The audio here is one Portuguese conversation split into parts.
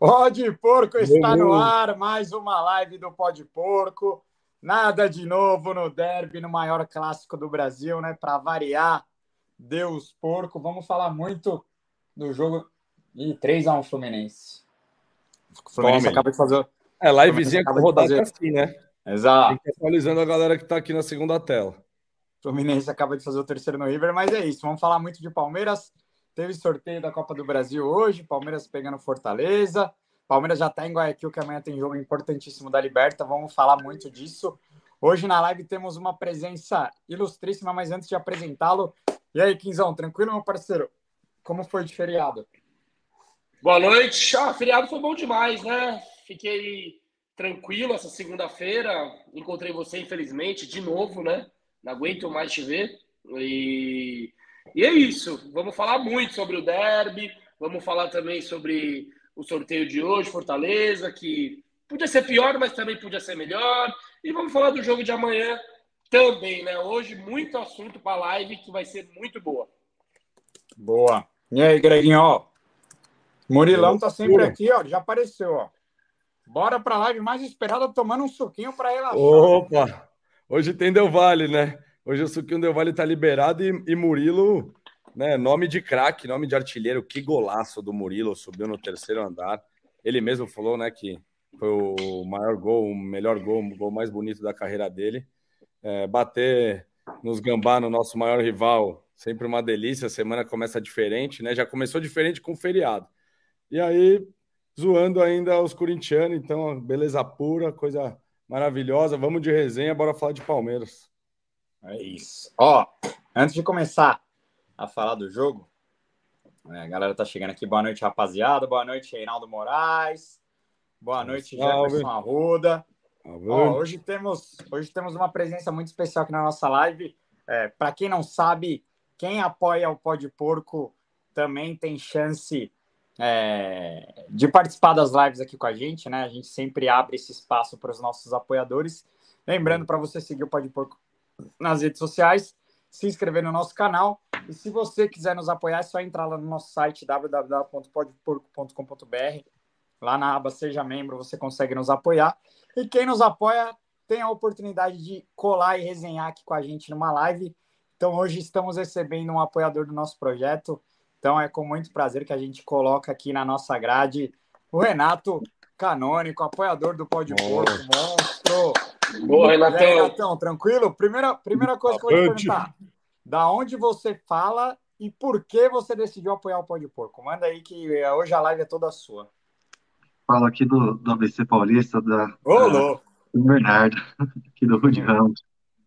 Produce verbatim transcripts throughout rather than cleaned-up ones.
Pode Porco está no Vamos. ar, mais uma live do Pode Porco. Nada de novo no derby, no maior clássico do Brasil, né? Para variar, Deus Porco. Vamos falar muito do jogo de três a um Fluminense. O Fluminense Tome. acaba de fazer. O É, Fluminense livezinha com acaba de rodada é fazer. assim, né? Tem Exato. que ir atualizando a galera que tá aqui na segunda tela. O Fluminense acaba de fazer o terceiro no River, mas é isso. Vamos falar muito de Palmeiras. Teve sorteio da Copa do Brasil hoje, Palmeiras pegando Fortaleza. Palmeiras já está em Guayaquil, que amanhã tem jogo importantíssimo da Liberta. Vamos falar muito disso. Hoje na live temos uma presença ilustríssima, mas antes de apresentá-lo... E aí, Quinzão, tranquilo, meu parceiro? Como foi de feriado? Boa noite. Ah, feriado foi bom demais, né? Fiquei tranquilo essa segunda-feira. Encontrei você, infelizmente, de novo, né? Não aguento mais te ver. E, e é isso. Vamos falar muito sobre o derby. Vamos falar também sobre o sorteio de hoje, Fortaleza, que podia ser pior, mas também podia ser melhor. E vamos falar do jogo de amanhã também, né? Hoje, muito assunto para a live que vai ser muito boa. Boa. E aí, Greginho, ó. Murilão tá sempre Puro. aqui, ó. Já apareceu, ó. Bora pra live mais esperada, tomando um suquinho para relaxar. Opa! Hoje tem Del Valle, né? Hoje o suquinho Del Valle tá liberado e, e Murilo, né? Nome de craque, nome de artilheiro. Que golaço do Murilo, subiu no terceiro andar. Ele mesmo falou, né, que foi o maior gol, o melhor gol, o gol mais bonito da carreira dele. É, bater nos gambá no nosso maior rival, sempre uma delícia. A semana começa diferente, né? Já começou diferente com o feriado. E aí, zoando ainda os corintianos, então, beleza pura, coisa maravilhosa. Vamos de resenha, bora falar de Palmeiras. É isso. Ó, antes de começar a falar do jogo, né, a galera tá chegando aqui. Boa noite, rapaziada. Boa noite, Reinaldo Moraes. Boa Salve, noite, salve. Jefferson Arruda. Avante. Ó, hoje temos, hoje temos uma presença muito especial aqui na nossa live. É, para quem não sabe, quem apoia o Pode Porco também tem chance é, de participar das lives aqui com a gente, né? A gente sempre abre esse espaço para os nossos apoiadores. Lembrando para você seguir o Pode Porco nas redes sociais, se inscrever no nosso canal. E se você quiser nos apoiar, é só entrar lá no nosso site w w w ponto pode porco ponto com ponto b r. Lá na aba Seja Membro você consegue nos apoiar. E quem nos apoia tem a oportunidade de colar e resenhar aqui com a gente numa live. Então hoje estamos recebendo um apoiador do nosso projeto. Então é com muito prazer que a gente coloca aqui na nossa grade o Renato Canônico, apoiador do Pode Porco, monstro. Boa, E aí, Renatão. Renatão, tranquilo? Primeira, primeira coisa que eu vou te Avante. perguntar. Da onde você fala e por que você decidiu apoiar o Pode Porco? Manda aí que hoje a live é toda sua. Falo aqui do, do A B C Paulista, da, Ô, da, louco! do Bernardo, aqui do Rude Ramos.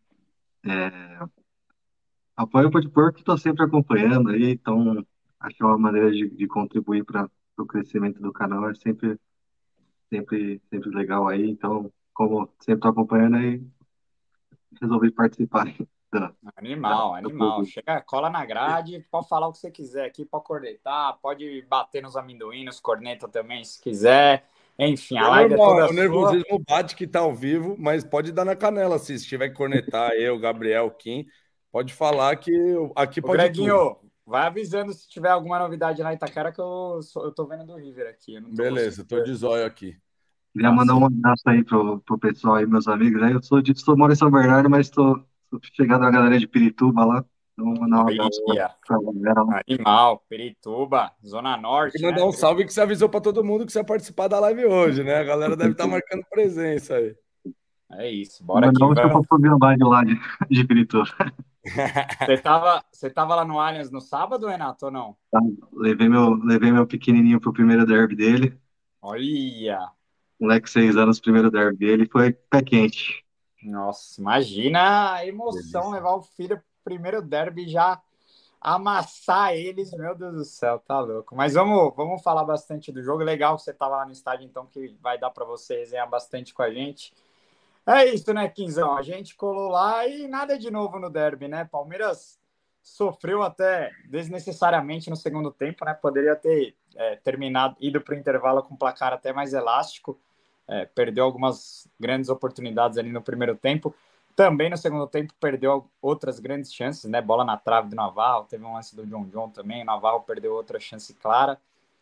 É, apoio o Pode Porco, estou sempre acompanhando aí, então acho que é uma maneira de, de contribuir para o crescimento do canal, é sempre, sempre, sempre legal aí. Então, como sempre estou acompanhando aí, resolvi participar da, da, Animal, da animal. produção. Chega, cola na grade, pode falar o que você quiser aqui, pode cornetar, pode bater nos amendoim, nos corneta também, se quiser. Enfim, a É live é normal, toda o sua. nervosismo bate que tá ao vivo, mas pode dar na canela se tiver que cornetar eu, Gabriel, Kim. Pode falar que eu- aqui Ô, pode tudo. Greginho, vai avisando se tiver alguma novidade na Itaquera, que eu, sou- eu tô vendo do River aqui. Eu não tô Beleza, tô de zóio aqui. Queria Tá mandar um certo. abraço aí pro, pro pessoal aí, meus amigos aí. Eu sou de, sou, moro em São Bernardo, mas estou chegando a galera de Pirituba lá. Então, vou mandar um abraço pra, Olha, pra galera lá. animal, Pirituba, Zona Tem que Norte, mandar né? um salve que você avisou para todo mundo que você ia participar da live hoje, né? A galera deve estar marcando presença aí. É isso, Vou bora mandar que um vamos. chupa pro Gambá de lá de, de Pirituba. Você tava, você tava lá no Allianz no sábado, Renato, ou não? Tá? Levei meu, levei meu pequenininho pro primeiro derby dele. Olha, Moleque, seis anos, primeiro derby dele. Foi pé quente. nossa, imagina a emoção Delícia. levar o filho pro primeiro derby e já amassar eles, meu Deus do céu, tá louco. Mas vamos, vamos falar bastante do jogo. Legal que você tava lá no estádio, então que vai dar para você resenhar bastante com a gente. É isso, né, Quinzão? A gente colou lá e nada de novo no derby, né? Palmeiras sofreu até desnecessariamente no segundo tempo, né? Poderia ter é, terminado, ido para o intervalo com um placar até mais elástico. É, perdeu algumas grandes oportunidades ali no primeiro tempo. Também no segundo tempo perdeu outras grandes chances, né? Bola na trave do Navarro, teve um lance do John John também. O Navarro perdeu outra chance clara.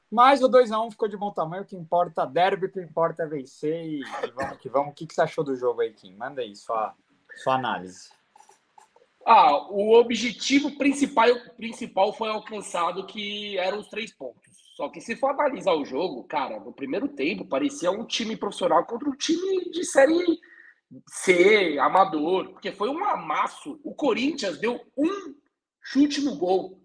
Mas o dois a um ficou de bom tamanho, o que importa, derby, o que importa é vencer e, e vamos que vamos. O que, que você achou do jogo aí, Kim? Manda aí sua, sua análise. Ah, o objetivo principal, principal foi alcançado, que eram os três pontos. Só que se for analisar o jogo, cara, no primeiro tempo parecia um time profissional contra um time de série C, amador, porque foi um amasso. O Corinthians deu um chute no gol.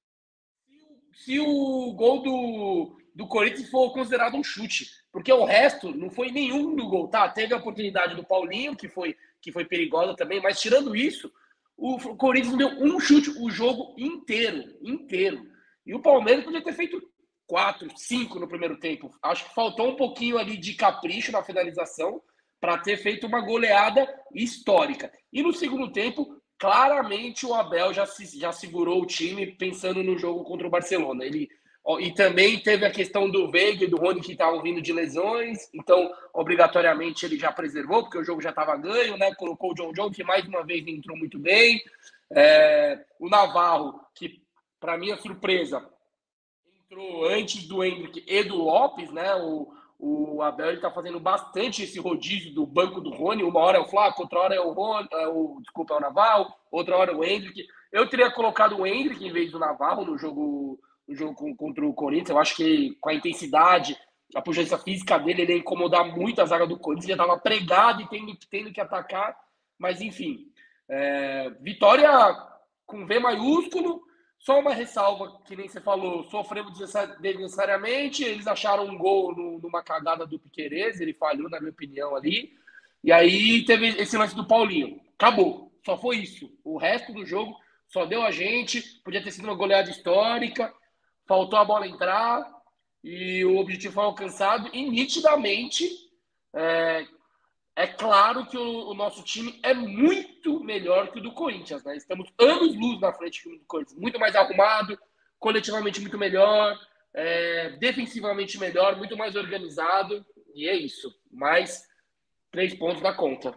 Se o gol do, do Corinthians for considerado um chute, porque o resto não foi nenhum do gol, tá? Teve a oportunidade do Paulinho, que foi, que foi perigosa também, mas tirando isso, o Corinthians deu um chute o jogo inteiro, inteiro. E o Palmeiras podia ter feito quatro, cinco no primeiro tempo. Acho que faltou um pouquinho ali de capricho na finalização para ter feito uma goleada histórica. E no segundo tempo, claramente o Abel já, se, já segurou o time pensando no jogo contra o Barcelona. Ele, ó, e também teve a questão do Veiga e do Rony, que estavam vindo de lesões, então obrigatoriamente ele já preservou, porque o jogo já estava ganho, né? Colocou o John John, que mais uma vez entrou muito bem. É, o Navarro, que para minha surpresa entrou antes do Endrick e do Lopes, né? O, o Abel está fazendo bastante esse rodízio do banco do Rony. Uma hora é o Flaco, outra hora é o Rony, é o, desculpa, é o Navarro, outra hora é o Endrick. Eu teria colocado o Endrick em vez do Navarro no jogo, no jogo contra o Corinthians. Eu acho que com a intensidade, a pujança física dele, ele ia incomodar muito a zaga do Corinthians. Já estava pregado e tendo, tendo que atacar. Mas, enfim, é, vitória com V maiúsculo. Só uma ressalva, que nem você falou, sofremos desnecessariamente, eles acharam um gol no, numa cagada do Piquerez, ele falhou, na minha opinião, ali. E aí teve esse lance do Paulinho. Acabou. Só foi isso. O resto do jogo só deu a gente, podia ter sido uma goleada histórica, faltou a bola entrar e o objetivo foi alcançado e nitidamente é, é claro que o, o nosso time é muito melhor que o do Corinthians, né? Estamos anos-luz na frente do Corinthians. Muito mais arrumado, coletivamente muito melhor, é, defensivamente melhor, muito mais organizado. E é isso. Mais três pontos da conta.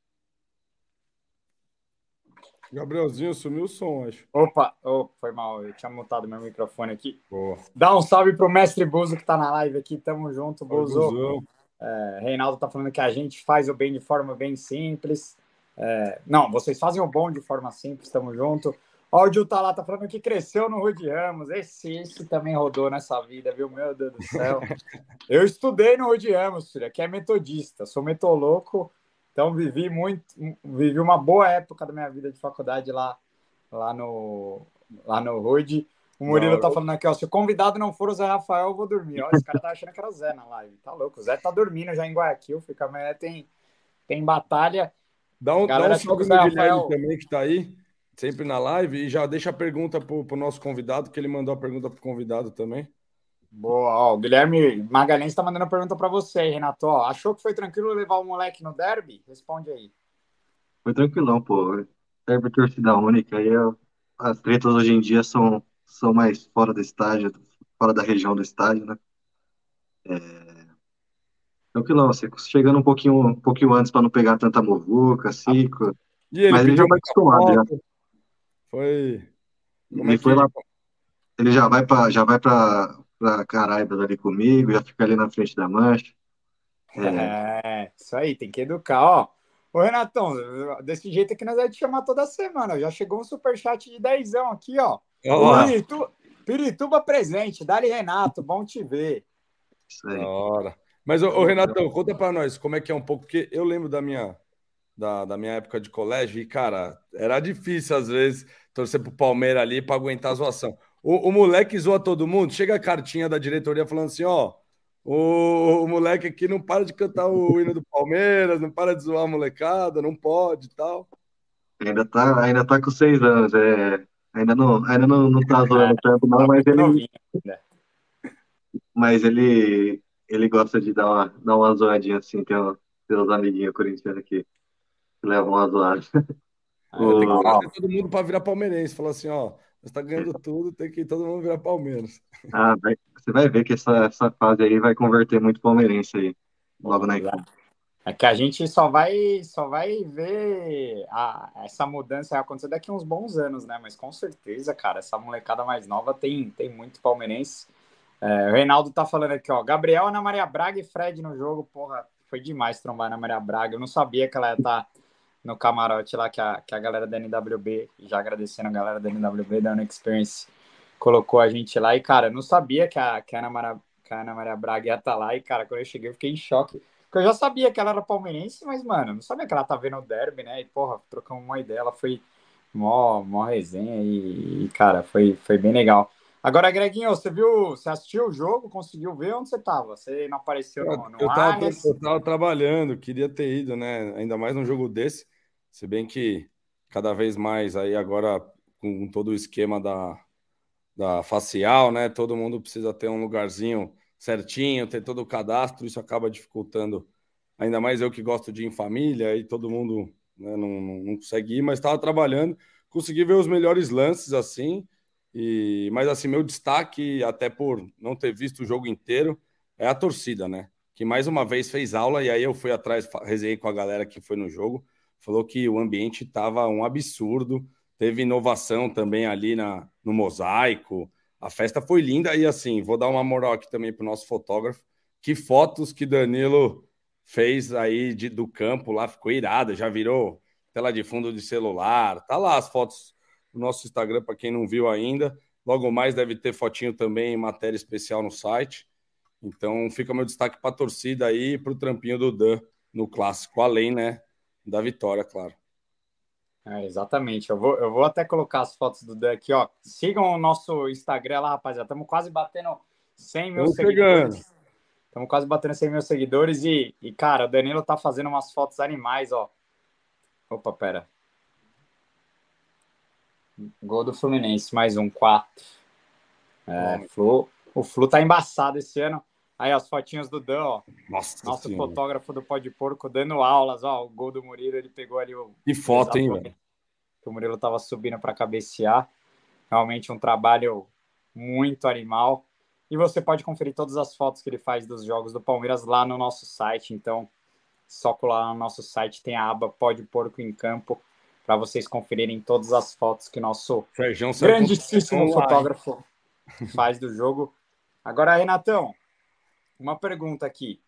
Gabrielzinho sumiu o som, acho. Opa, oh, foi mal, eu tinha montado meu microfone aqui. Boa. Dá um salve pro mestre Buzo que tá na live aqui, tamo junto, Buzo. Buzão. É, Reinaldo tá falando que a gente faz o bem de forma bem simples. É, não, vocês fazem o bom de forma simples, tamo junto. Ó, o Gil tá lá, tá falando que cresceu no Rudy Ramos. Esse, esse também rodou nessa vida, viu? Meu Deus do céu. Eu estudei no Rudy Ramos, filho, que é metodista, sou metoloco, então vivi muito, vivi uma boa época da minha vida de faculdade lá, lá no, lá no Rudy. O Murilo não, tá falando aqui, ó, se o convidado não for o Zé Rafael, eu vou dormir. Ó, esse cara tá achando que era o Zé na live. Tá louco, o Zé tá dormindo já em Guayaquil, fica amanhã tem, tem batalha. Dá um, dá um salve no Guilherme Rafael... também, que tá aí, sempre na live, e já deixa a pergunta pro, pro nosso convidado, que ele mandou a pergunta pro convidado também. Boa, ó, o Guilherme Magalhães tá mandando a pergunta para você, Renato. Ó, achou que foi tranquilo levar o moleque no derby? Responde aí. Foi tranquilão, pô. Derby torcida única, aí eu... as tretas hoje em dia são, são mais fora do estádio, fora da região do estádio, né? É... Tranquilão, você chegando um pouquinho, um pouquinho antes para não pegar tanta muvuca, cico. E ele mas ele já vai acostumado, já. Foi. Como ele é foi que... lá. Ele já vai para já vai para para Caraibas ali comigo, já fica ali na frente da mancha. É... é, isso aí, tem que educar, ó. Ô, Renatão, desse jeito aqui nós vamos te chamar toda semana. Já chegou um superchat de dezão aqui, ó. Olá. Pirituba, Pirituba presente, dá-lhe Renato, bom te ver. Isso aí. Da hora. Mas, ô, ô Renatão, conta para nós como é que é um pouco, porque eu lembro da minha, da, da minha época de colégio e, cara, era difícil às vezes torcer pro Palmeiras ali para aguentar a zoação. O, o moleque zoa todo mundo, chega a cartinha da diretoria falando assim, ó, o, o moleque aqui não para de cantar o hino do Palmeiras, não para de zoar a molecada, não pode e tal. Ainda tá, ainda tá com seis anos, é, ainda não, ainda não, não tá zoando tanto, não, mas ele, mas ele, ele gosta de dar uma, dar uma zoadinha assim, tem, um, tem uns amiguinhos corintianos que levam uma zoada. Ah, eu tenho que trazer todo mundo para virar palmeirense, falar assim, ó, você tá ganhando tudo, tem que todo mundo virar Palmeiras. Ah, vai, você vai ver que essa, essa fase aí vai converter muito palmeirense aí, logo na frente. É que a gente só vai, só vai ver a, essa mudança acontecer daqui a uns bons anos, né? Mas com certeza, cara, essa molecada mais nova tem, tem muito palmeirense. É, o Reinaldo tá falando aqui, ó. Gabriel, Ana Maria Braga e Fred no jogo, porra, foi demais trombar a Ana Maria Braga. Eu não sabia que ela ia estar no camarote lá, que a, que a galera da N W B, já agradecendo a galera da N W B, da Unexperience, colocou a gente lá. E, cara, eu não sabia que a, que a, Ana, Maria, que a Ana Maria Braga ia estar lá. E, cara, quando eu cheguei, eu fiquei em choque. Porque eu já sabia que ela era palmeirense, mas, mano, não sabia que ela tá vendo o derby, né? E, porra, trocamos uma ideia, ela foi mó, mó resenha e, e, cara, foi, foi bem legal. Agora, Greginho, você viu, você assistiu o jogo, conseguiu ver onde você estava? Você não apareceu no, no Eu tava, Allianz? eu tava trabalhando, queria ter ido, né? Ainda mais num jogo desse. Se bem que cada vez mais aí agora com todo o esquema da, da facial, né? Todo mundo precisa ter um lugarzinho certinho, ter todo o cadastro, isso acaba dificultando. Ainda mais eu que gosto de ir em família e todo mundo, né, não, não, não consegue ir, mas estava trabalhando, consegui ver os melhores lances assim. E mas assim, meu destaque, até por não ter visto o jogo inteiro, é a torcida, né? Que mais uma vez fez aula, e aí eu fui atrás, fa- resenhei com a galera que foi no jogo, falou que o ambiente estava um absurdo, teve inovação também ali na, no mosaico, a festa foi linda, e assim, vou dar uma moral aqui também pro nosso fotógrafo, que fotos que Danilo fez aí de, do campo lá, ficou irada, já virou tela de fundo de celular, tá lá as fotos no nosso Instagram, para quem não viu ainda. Logo mais deve ter fotinho também, matéria especial no site. Então fica meu destaque para a torcida aí e para o trampinho do Dan no clássico, além, né, da vitória, claro. É, exatamente. Eu vou, eu vou até colocar as fotos do Dan aqui, ó. Sigam o nosso Instagram lá, rapaziada. Estamos quase batendo cem mil Estamos chegando. seguidores. Estamos quase batendo cem mil seguidores e, e, cara, o Danilo tá fazendo umas fotos animais, ó. Opa, pera. Gol do Fluminense, mais um, quatro. É, Flu, o Flu tá embaçado esse ano. Aí, as fotinhas do Dan, ó. Nossa Nosso senhora. fotógrafo do Pó de Porco dando aulas, ó. O gol do Murilo, ele pegou ali o. Que foto, hein, exato, velho? que o Murilo tava subindo para cabecear. Realmente um trabalho muito animal. E você pode conferir todas as fotos que ele faz dos jogos do Palmeiras lá no nosso site. Então, só colar no nosso site, tem a aba Pó de Porco em Campo, para vocês conferirem todas as fotos que nosso Feijão saiu com grandíssimo lá, hein? fotógrafo faz do jogo. Agora, Renatão, uma pergunta aqui.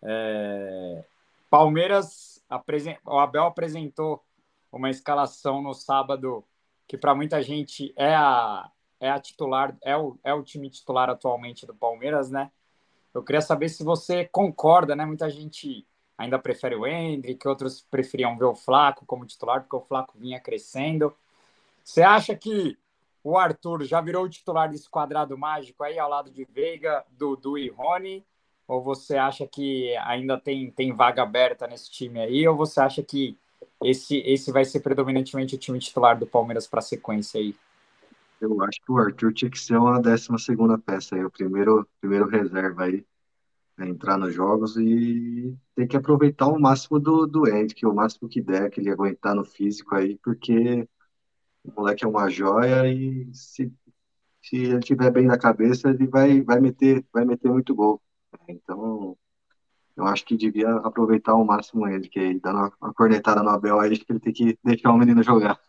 É... Palmeiras, apresen... o Abel apresentou uma escalação no sábado que para muita gente é a, é a titular, é o, é o time titular atualmente do Palmeiras, né? Eu queria saber se você concorda, né? Muita gente ainda prefere o Endrick, outros preferiam ver o Flaco como titular, porque o Flaco vinha crescendo. Você acha que o Arthur já virou o titular desse quadrado mágico aí, ao lado de Veiga, Dudu e Rony? Ou você acha que ainda tem, tem vaga aberta nesse time aí? Ou você acha que esse, esse vai ser predominantemente o time titular do Palmeiras para a sequência aí? Eu acho que o Arthur tinha que ser uma décima segunda peça aí, o primeiro, primeiro reserva aí, né, entrar nos jogos e tem que aproveitar o máximo do, do Ed, que é o máximo que der, que ele aguentar no físico aí, porque o moleque é uma joia e se, se ele tiver bem na cabeça, ele vai, vai meter, vai meter muito gol. Então, eu acho que devia aproveitar ao máximo ele, que aí, dando uma, uma cornetada no Abel aí, acho que ele tem que deixar o menino jogar.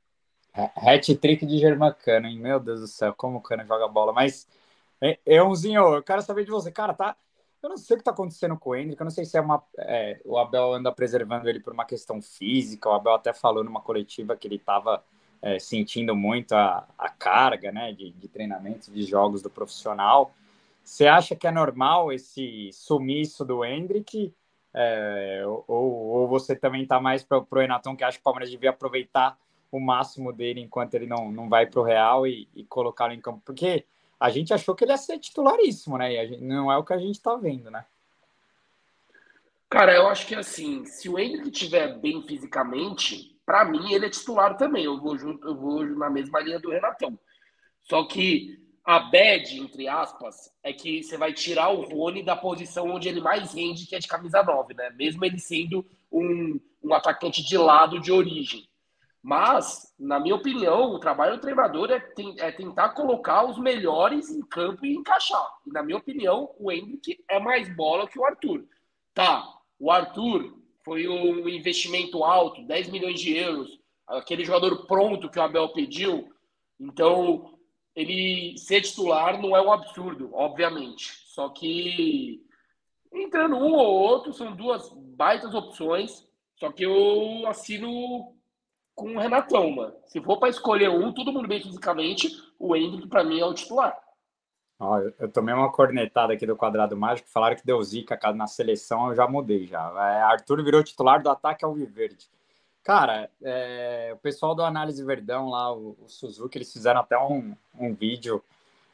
Hat-trick de Germancano, hein? Meu Deus do céu, como o Cano joga bola. Mas, Eunzinho, eu quero saber de você. Cara, tá... Eu não sei o que tá acontecendo com o Endrick, eu não sei se é uma... É, o Abel anda preservando ele por uma questão física, o Abel até falou numa coletiva que ele tava é, sentindo muito a, a carga, né, de, de treinamentos, de jogos do profissional. Você acha que é normal esse sumiço do Endrick? É, ou, ou você também tá mais pro, pro Renatão, que acha que o Palmeiras devia aproveitar o máximo dele enquanto ele não, não vai pro Real e, e colocá-lo em campo? Porque a gente achou que ele ia ser titularíssimo, né? E a gente, não é o que a gente tá vendo, né? Cara, eu acho que assim, se o Henrique estiver bem fisicamente, pra mim ele é titular também. Eu vou junto, eu vou na mesma linha do Renatão. Só que a bad, entre aspas, é que você vai tirar o Rony da posição onde ele mais rende, que é de camisa nove, né? Mesmo ele sendo um, um atacante de lado de origem. Mas, na minha opinião, o trabalho do treinador é, tem, é tentar colocar os melhores em campo e encaixar. E, na minha opinião, o Henrique é mais bola que o Arthur. Tá, o Arthur foi um investimento alto, dez milhões de euros, aquele jogador pronto que o Abel pediu. Então, ele ser titular não é um absurdo, obviamente. Só que entrando um ou outro, são duas baitas opções. Só que eu assino com o Renatão, mano. Se for para escolher um, todo mundo bem fisicamente, o Endrick, para mim, é o titular. Ó, eu, eu tomei uma cornetada aqui do Quadrado Mágico, falaram que deu zica na seleção, eu já mudei já. É, Arthur virou titular do ataque alviverde. Cara, é, o pessoal do Análise Verdão lá, o, o Suzuki, eles fizeram até um, um vídeo.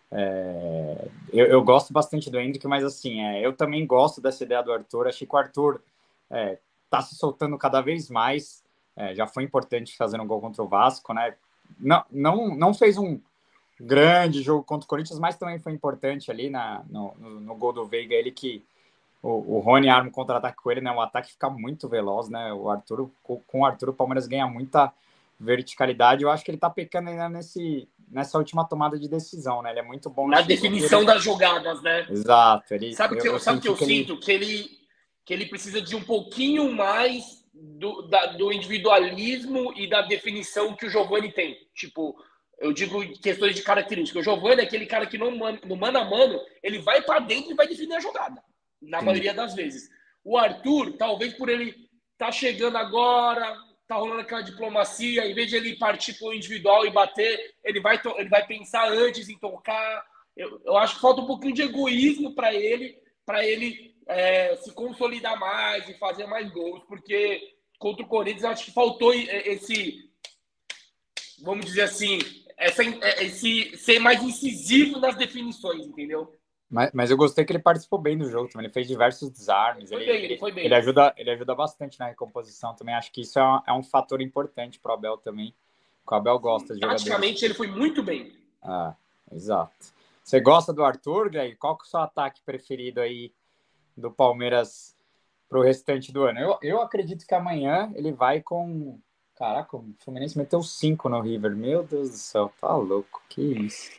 É, eu, eu gosto bastante do Endrick, mas assim, é, eu também gosto dessa ideia do Arthur. Achei que o Arthur é, tá se soltando cada vez mais. É, já foi importante fazer um gol contra o Vasco, né? Não, não, não fez um grande jogo contra o Corinthians, mas também foi importante ali na, no, no, no gol do Veiga, ele que o, o Rony arma um contra-ataque com ele, né? O ataque fica muito veloz, né? O Arthur, com, com o Arthur, o Palmeiras ganha muita verticalidade. Eu acho que ele tá pecando ainda nesse, nessa última tomada de decisão, né? Ele é muito bom na definição das jogadas, né? Exato. Ele, sabe o que eu, eu, sabe que eu que sinto? Ele... Que ele, que ele precisa de um pouquinho mais do, da, do individualismo e da definição que o Giovani tem. Tipo, eu digo questões de característica. O Giovani é aquele cara que no, no mano a mano, ele vai para dentro e vai definir a jogada. Na Sim. maioria das vezes. O Arthur, talvez por ele tá chegando agora, tá rolando aquela diplomacia, em vez de ele partir pro individual e bater, ele vai, ele vai pensar antes em tocar. Eu, eu acho que falta um pouquinho de egoísmo para ele, para ele é, se consolidar mais e fazer mais gols, porque contra o Corinthians eu acho que faltou esse, vamos dizer assim, essa, esse ser mais incisivo nas definições, entendeu? Mas, mas eu gostei que ele participou bem do jogo também. Ele fez diversos desarmes. Foi ele, bem, ele foi bem. Ele ajuda, ele ajuda bastante na recomposição também. Acho que isso é um, é um fator importante para o Abel também. O Abel gosta de jogadores. Taticamente, ele foi muito bem. Ah, exato. Você gosta do Arthur, Greg? Qual que é o seu ataque preferido aí do Palmeiras para o restante do ano? Eu, eu acredito que amanhã ele vai com... Caraca, o Fluminense meteu cinco no River. Meu Deus do céu, tá louco. Que isso.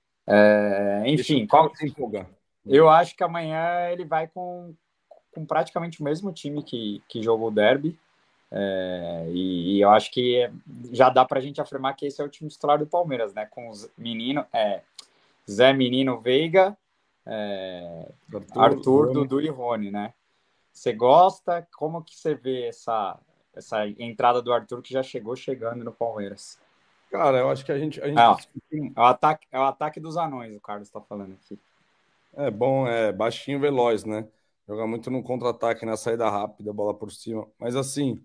É, enfim, qual... eu acho que amanhã ele vai com, com praticamente o mesmo time que, que jogou o derby. É, e, e eu acho que já dá para a gente afirmar que esse é o time titular do Palmeiras, né? Com os menino, é, Zé, Menino, Veiga, é, Arthur, Arthur Rony. Dudu e Rony, né? Você gosta? Como que você vê essa, essa entrada do Arthur que já chegou chegando no Palmeiras? Cara, eu acho que a gente... A gente... Ah, é, o ataque, é o ataque dos anões, o Carlos está falando aqui. É bom, é baixinho, veloz, né? Joga muito no contra-ataque, na saída rápida, bola por cima. Mas assim,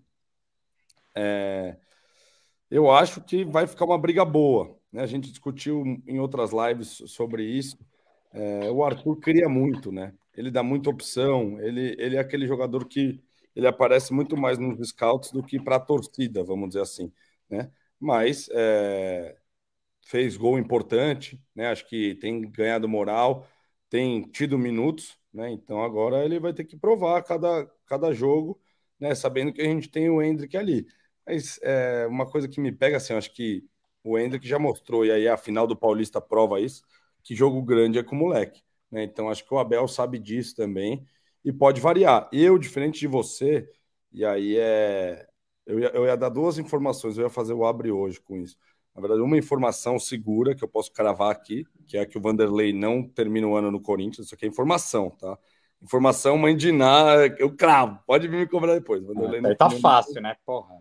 é... eu acho que vai ficar uma briga boa, né? A gente discutiu em outras lives sobre isso. É... O Arthur cria muito, né? Ele dá muita opção. Ele, ele é aquele jogador que ele aparece muito mais nos scouts do que para a torcida, vamos dizer assim, né? Mas é, fez gol importante, né? Acho que tem ganhado moral, tem tido minutos, né? Então agora ele vai ter que provar cada, cada jogo, né? Sabendo que a gente tem o Endrick ali. Mas é, uma coisa que me pega assim, acho que o Endrick já mostrou, e aí a final do Paulista prova isso, que jogo grande é com o moleque, né? Então acho que o Abel sabe disso também e pode variar. Eu, diferente de você, e aí é... Eu ia, eu ia dar duas informações, eu ia fazer o abre hoje com isso. Na verdade, uma informação segura que eu posso cravar aqui, que é que o Vanderlei não termina o ano no Corinthians. Isso aqui é informação, tá? Informação, mãe de nada, eu cravo. Pode vir me cobrar depois. Vanderlei não tá fácil, né? Porra.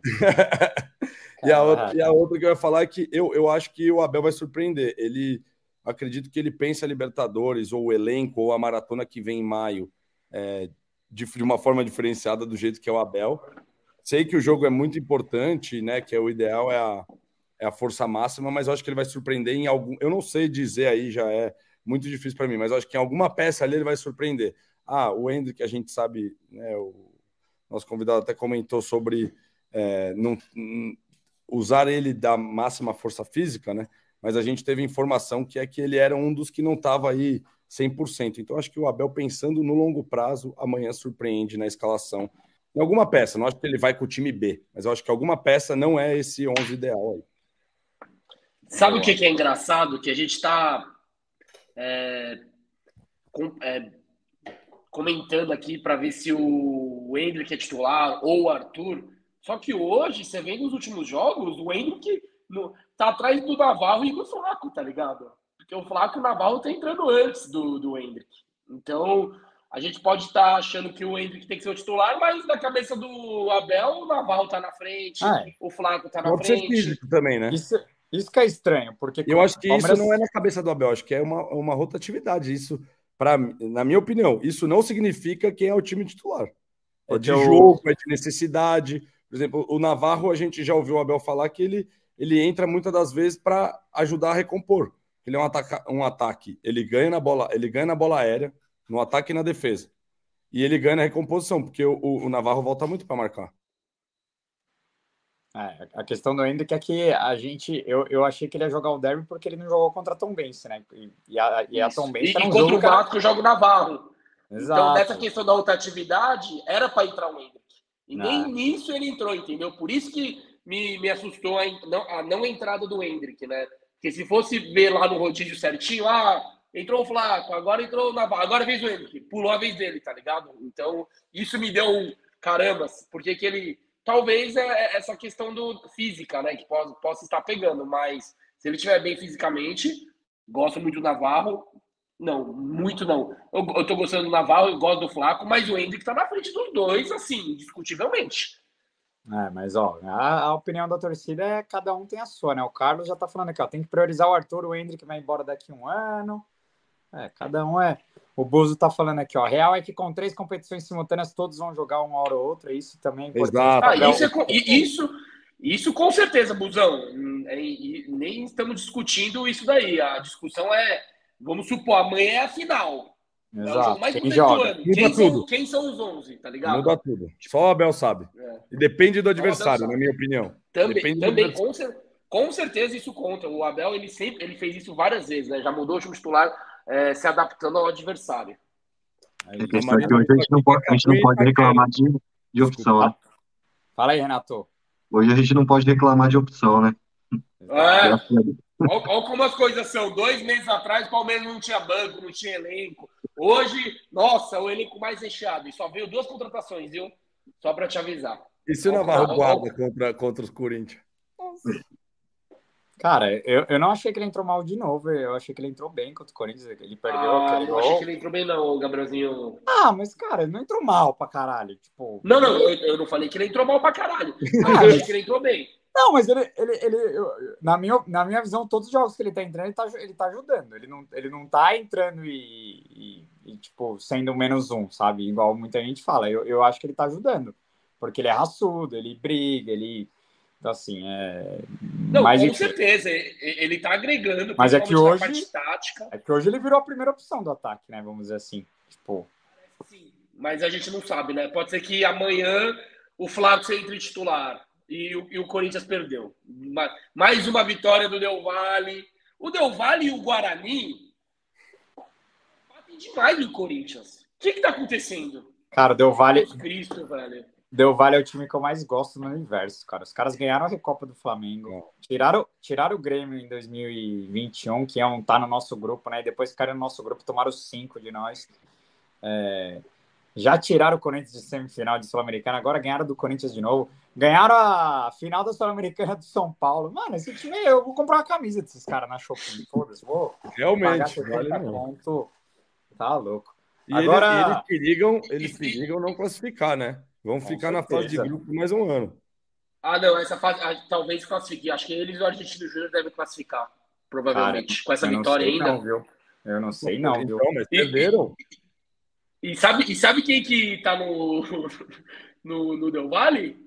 e, a outra, e a outra que eu ia falar é que eu, eu acho que o Abel vai surpreender. Ele, acredito que ele pensa a Libertadores, ou o elenco, ou a maratona que vem em maio, é, de, de uma forma diferenciada do jeito que é o Abel. Sei que o jogo é muito importante, né? Que é o ideal é a, é a força máxima, mas eu acho que ele vai surpreender em algum. Eu não sei dizer aí, já é muito difícil para mim, mas eu acho que em alguma peça ali ele vai surpreender. Ah, o Endrick, a gente sabe, né? O nosso convidado até comentou sobre é, não, usar ele da máxima força física, né? Mas a gente teve informação que é que ele era um dos que não estava aí cem por cento. Então acho que o Abel, pensando no longo prazo, amanhã surpreende na escalação. Em alguma peça, não acho que ele vai com o time B, mas eu acho que alguma peça não é esse onze ideal aí. Sabe o que, que é engraçado? Que a gente está é, com, é, comentando aqui para ver se o Endrick é titular ou o Arthur. Só que hoje, você vê nos últimos jogos, o Endrick no, tá atrás do Navarro e do Flaco, tá ligado? Porque o Flávio Navarro tá entrando antes do, do Endrick. Então, a gente pode estar tá achando que o Endrick tem que ser o titular, mas na cabeça do Abel, o Navarro tá na frente, Ah, é. o Flávio tá na Pode ser frente. físico também, né? Isso, isso que é estranho, porque Eu acho que Palmeiras... isso não é na cabeça do Abel, acho que é uma, uma rotatividade. Isso, pra, na minha opinião, isso não significa quem é o time titular. É de eu... jogo, é de necessidade. Por exemplo, o Navarro, a gente já ouviu o Abel falar que ele, ele entra muitas das vezes para ajudar a recompor. Ele é um, ataca, um ataque, ele ganha na bola, ele ganha na bola aérea, no ataque e na defesa. E ele ganha na recomposição, porque o, o Navarro volta muito para marcar. É, a questão do Endrick é que a gente, eu, eu achei que ele ia jogar o derby porque ele não jogou contra a Tombense, né? E, e a, e a Tombense E, era um e contra jogo... o Vasco joga o Navarro. Exato. Então, nessa questão da rotatividade, era para entrar o Endrick. E nem Ah. nisso ele entrou, entendeu? Por isso que me, me assustou a não, a não entrada do Endrick, né? Porque se fosse ver lá no rodízio certinho, ah, entrou o Flaco, agora entrou o Navarro, agora a vez do Endrick, pulou a vez dele, tá ligado? Então, isso me deu um caramba, porque que ele... Talvez é essa questão do física, né? Que possa, possa estar pegando, mas se ele estiver bem fisicamente, gosto muito do Navarro. Não, muito não. Eu, eu tô gostando do Navarro, eu gosto do Flaco, mas o Endrick tá na frente dos dois, assim, indiscutivelmente. É, mas ó, a, a opinião da torcida é cada um tem a sua, né? O Carlos já tá falando aqui, ó, tem que priorizar o Arthur, o Endrick vai embora daqui a um ano. É, cada um é. O Bozo tá falando aqui, ó. Real é que com três competições simultâneas todos vão jogar uma hora ou outra. Isso também é importante. Exato. Ah, isso, é, isso, isso com certeza, Buzão. É, nem estamos discutindo isso daí. A discussão é, vamos supor, amanhã é a final. Exato. É o jogo mais Quem bonito joga? do ano. Muda Quem tudo. são, quem são os onze, tá ligado? Muda tudo. Só o Abel sabe. É. E depende do Só o Abel adversário, sabe. na minha opinião. Também, Depende também do com, cer com certeza isso conta. O Abel, ele sempre ele fez isso várias vezes, né? Já mudou o time titular é, se adaptando ao adversário. Aí, A questão é que hoje a gente não pode, a gente não pode reclamar de, de opção, né? fala aí, Renato. Hoje a gente não pode reclamar de opção, né? É. Olha, olha como as coisas são. Dois meses atrás, o Palmeiras não tinha banco, não tinha elenco. Hoje, nossa, o elenco mais recheado. E só veio duas contratações, viu? Só para te avisar. E se o Navarro guarda contra, contra os Corinthians? Nossa. Cara, eu, eu não achei que ele entrou mal de novo. Eu achei que ele entrou bem contra o Corinthians. Ele perdeu. Ah, eu não achei que ele entrou bem, não, Gabrielzinho. Ah, mas, cara, ele não entrou mal pra caralho. Tipo... Não, não, eu, eu não falei que ele entrou mal pra caralho. Ah, eu achei que ele entrou bem. Não, mas ele, ele, ele eu, na, minha, na minha visão, todos os jogos que ele tá entrando, ele tá, ele tá ajudando. Ele não, ele não tá entrando e, e, e, tipo, sendo menos um, sabe? Igual muita gente fala. Eu, eu acho que ele tá ajudando. Porque ele é raçudo, ele briga, ele... Então, assim, é... Não, mas, com enfim, certeza. Ele tá agregando. Mas é que principalmente na hoje... parte tática. É que hoje ele virou a primeira opção do ataque, né? Vamos dizer assim. Tipo... Sim, mas a gente não sabe, né? Pode ser que amanhã o Flávio entre titular. E o, e o Corinthians perdeu. Mais uma vitória do Del Valle. O Del Valle e o Guarani batem demais no Corinthians. O que que tá acontecendo? Cara, o Del Valle... Jesus Cristo, velho. Del Valle é o time que eu mais gosto no universo, cara. Os caras ganharam a Recopa do Flamengo. Tiraram, tiraram o Grêmio em dois mil e vinte e um, que é um, tá no nosso grupo, né? E depois ficaram no nosso grupo, tomaram cinco de nós. É... Já tiraram o Corinthians de semifinal de Sul-Americana, agora ganharam do Corinthians de novo. Ganharam a final da Sul-Americana do São Paulo. Mano, esse time, eu vou comprar uma camisa desses caras na Shopping. Foda-se, vou Realmente, pagar vale setenta conto. Tá louco. E agora... eles, eles perigam, eles perigam não classificar, né? Vão Com ficar certeza. na fase de grupo mais um ano. Ah, não, essa fase ah, talvez classifique. Acho que eles e o Argentino Júnior devem classificar, provavelmente. Cara, com essa eu vitória não sei ainda. Não, viu? Eu não sei, não, viu? Então, mas perderam. E, e, sabe, e sabe quem que tá no, no, no Del Valle?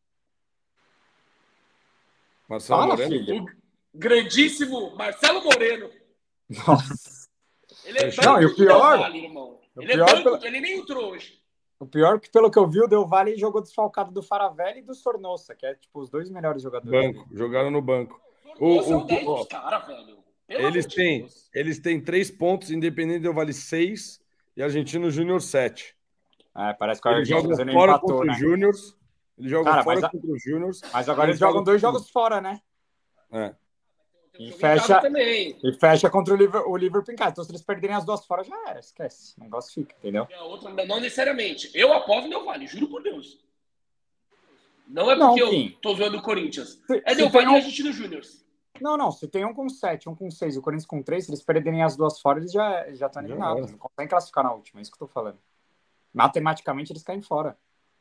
Marcelo Fala, Moreno. filho. O grandíssimo Marcelo Moreno. Nossa. Ele é Não, e o do pior- Del Valle, irmão. o Ele é pior banco, pela- ele nem entrou hoje. O pior que, pelo que eu vi, o Del Valle jogou desfalcado do Faravelli e do Sornosa, que é, tipo, os dois melhores jogadores. Banco, jogaram no banco. Nossa, é O- o dez o- dos caras, velho. Pelo Eles amor de têm, Deus. eles têm três pontos, Independente Del Vale seis e Argentino Júnior sete. É, parece que o Eles jogam Argentino fora empatou, contra né? os Júniors. Eles jogam Cara, fora mas a- contra os Júniors. Mas agora eles Eles jogam dois jogam jogos fora, né? É. Tem um E jogo em fecha- casa também. E fecha contra o Liverpool, o Liverpool em casa. Então, se eles perderem as duas fora, já era. Esquece. O negócio fica, entendeu? E a outra, não necessariamente. Eu aposto no Del Valle, juro por Deus. Não é Não, porque Kim. eu tô zoando o Corinthians. Se- É se Del tem Valle um- e Argentino Júnior. Não, não. Se tem um com sete, um com seis e o Corinthians com três, se eles perderem as duas fora, eles já já estão eliminados. Não conseguem classificar na última, é isso que eu tô falando. Matematicamente, eles caem fora.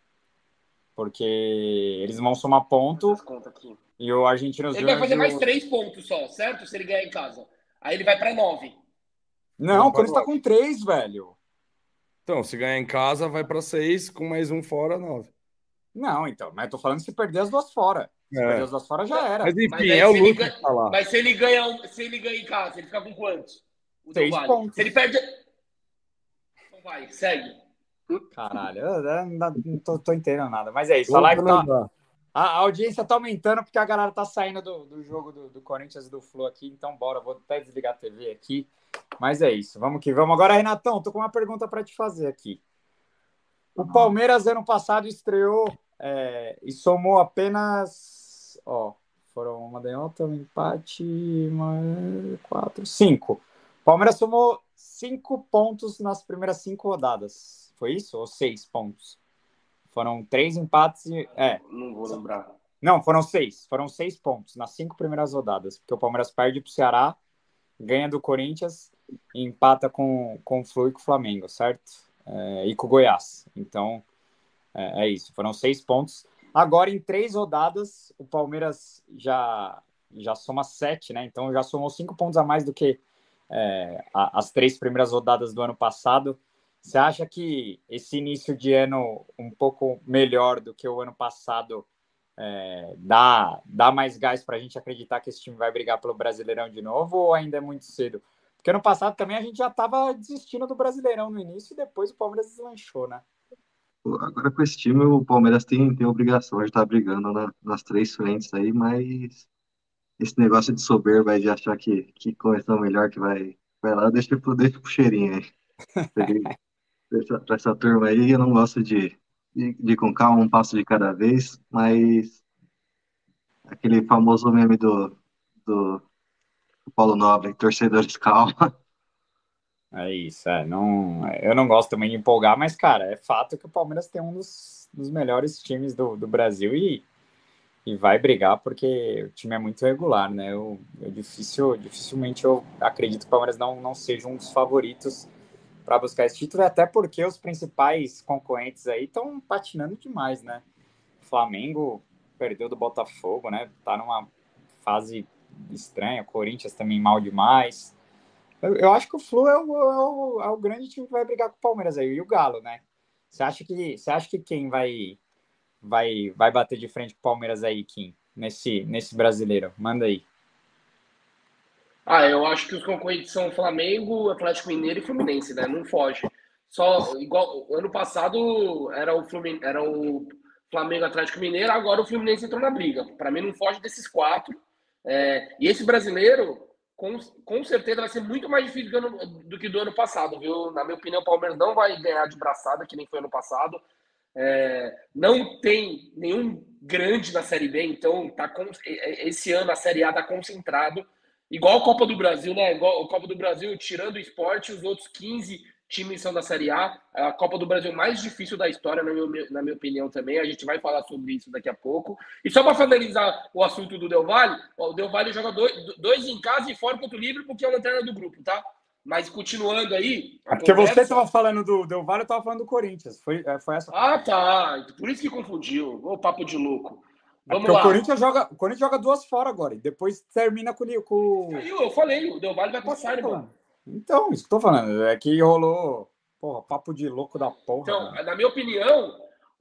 Porque eles vão somar ponto e o Argentinos Ele vai fazer o... mais três pontos só, certo? Se ele ganhar em casa. Aí ele vai para nove. Não, o Corinthians tá com três, velho. Então, se ganhar em casa, vai para seis, com mais um fora, nove. Não, então. Mas eu tô falando se perder as duas fora. Se é. perder as duas fora, já era. Mas enfim, mas é o Lucas ganha... falar. Mas se ele, ganha, se ele ganha em casa, ele fica com quantos? O Seis vale. pontos. Se ele perde... Então vai, segue. Caralho, eu não, não tô, tô entendendo nada. Mas é isso. A, live tá... a audiência tá aumentando porque a galera tá saindo do, do jogo do, do Corinthians e do Flu aqui. Então, bora. Vou até desligar a T V aqui. Mas é isso. Vamos que vamos. Agora, Renatão, tô com uma pergunta para te fazer aqui. O Palmeiras, ano passado, estreou é, e somou apenas... Ó, foram uma derrota, um empate, uma, quatro, cinco. O Palmeiras somou cinco pontos nas primeiras cinco rodadas. Foi isso? Ou seis pontos? Foram três empates e... É. Não vou lembrar. Não, foram seis. Foram seis pontos nas cinco primeiras rodadas. Porque o Palmeiras perde pro Ceará, ganha do Corinthians e empata com, com o Flu e com o Flamengo, certo? É, e com o Goiás. Então, é, é isso. Foram seis pontos. Agora, em três rodadas, o Palmeiras já, já soma sete, né? Então, já somou cinco pontos a mais do que é, a, as três primeiras rodadas do ano passado. Você acha que esse início de ano um pouco melhor do que o ano passado é, dá, dá mais gás para a gente acreditar que esse time vai brigar pelo Brasileirão de novo ou ainda é muito cedo? Porque ano passado também a gente já estava desistindo do Brasileirão no início e depois o Palmeiras deslanchou, né? Agora com esse time o Palmeiras tem, tem obrigação de estar brigando na, nas três frentes aí, mas esse negócio de soberba aí de achar que, que começou melhor que vai, vai lá, deixa pro, deixa pro cheirinho aí. Para essa turma aí, eu não gosto de, de, de com calma, um passo de cada vez, mas aquele famoso meme do, do, do Paulo Nobre, torcedores calma. É isso, é, não, eu não gosto também de empolgar, mas, cara, é fato que o Palmeiras tem um dos, dos melhores times do, do Brasil e, e vai brigar porque o time é muito regular, né? Eu, eu difícil, dificilmente eu acredito que o Palmeiras não, não seja um dos favoritos para buscar esse título, até porque os principais concorrentes aí estão patinando demais, né? O Flamengo perdeu do Botafogo, né? Tá numa fase estranha, o Corinthians também mal demais. Eu, eu acho que o Flu é o, é, o, é o grande time que vai brigar com o Palmeiras aí, e o Galo, né? Você acha que, você acha que quem vai, vai, vai bater de frente com o Palmeiras aí, Kim, nesse, nesse brasileiro? Manda aí. Ah, eu acho que os concorrentes são Flamengo, Atlético Mineiro e Fluminense, né? Não foge. Só, igual, ano passado era o, Flumin... era o Flamengo, Atlético Mineiro, agora o Fluminense entrou na briga. Para mim, não foge desses quatro. É... E esse brasileiro, com, com certeza, vai ser muito mais difícil do, ano... do que do ano passado, viu? Na minha opinião, o Palmeiras não vai ganhar de braçada, que nem foi ano passado. É... Não tem nenhum grande na Série B, então tá con... esse ano a Série A tá concentrado. Igual a Copa do Brasil, né? Igual a Copa do Brasil, tirando o esporte, os outros quinze times são da Série A. A Copa do Brasil mais difícil da história, na minha, na minha opinião também. A gente vai falar sobre isso daqui a pouco. E só para finalizar o assunto do Del Valle, o Del Valle joga dois, dois em casa e fora contra o Livre porque é o lanterna do grupo, tá? Mas continuando aí... É porque conversa... você estava falando do Del Valle, eu estava falando do Corinthians. Foi, foi essa... Ah, tá. Por isso que confundiu. Ô, papo de louco. Vamos lá. O Corinthians, joga, o Corinthians joga duas fora agora. E depois termina com o. Com... Eu, eu falei, o Del Valle vai passar, irmão. Então, isso que eu tô falando. É que rolou. Porra, papo de louco da porra. Então, mano. Na minha opinião,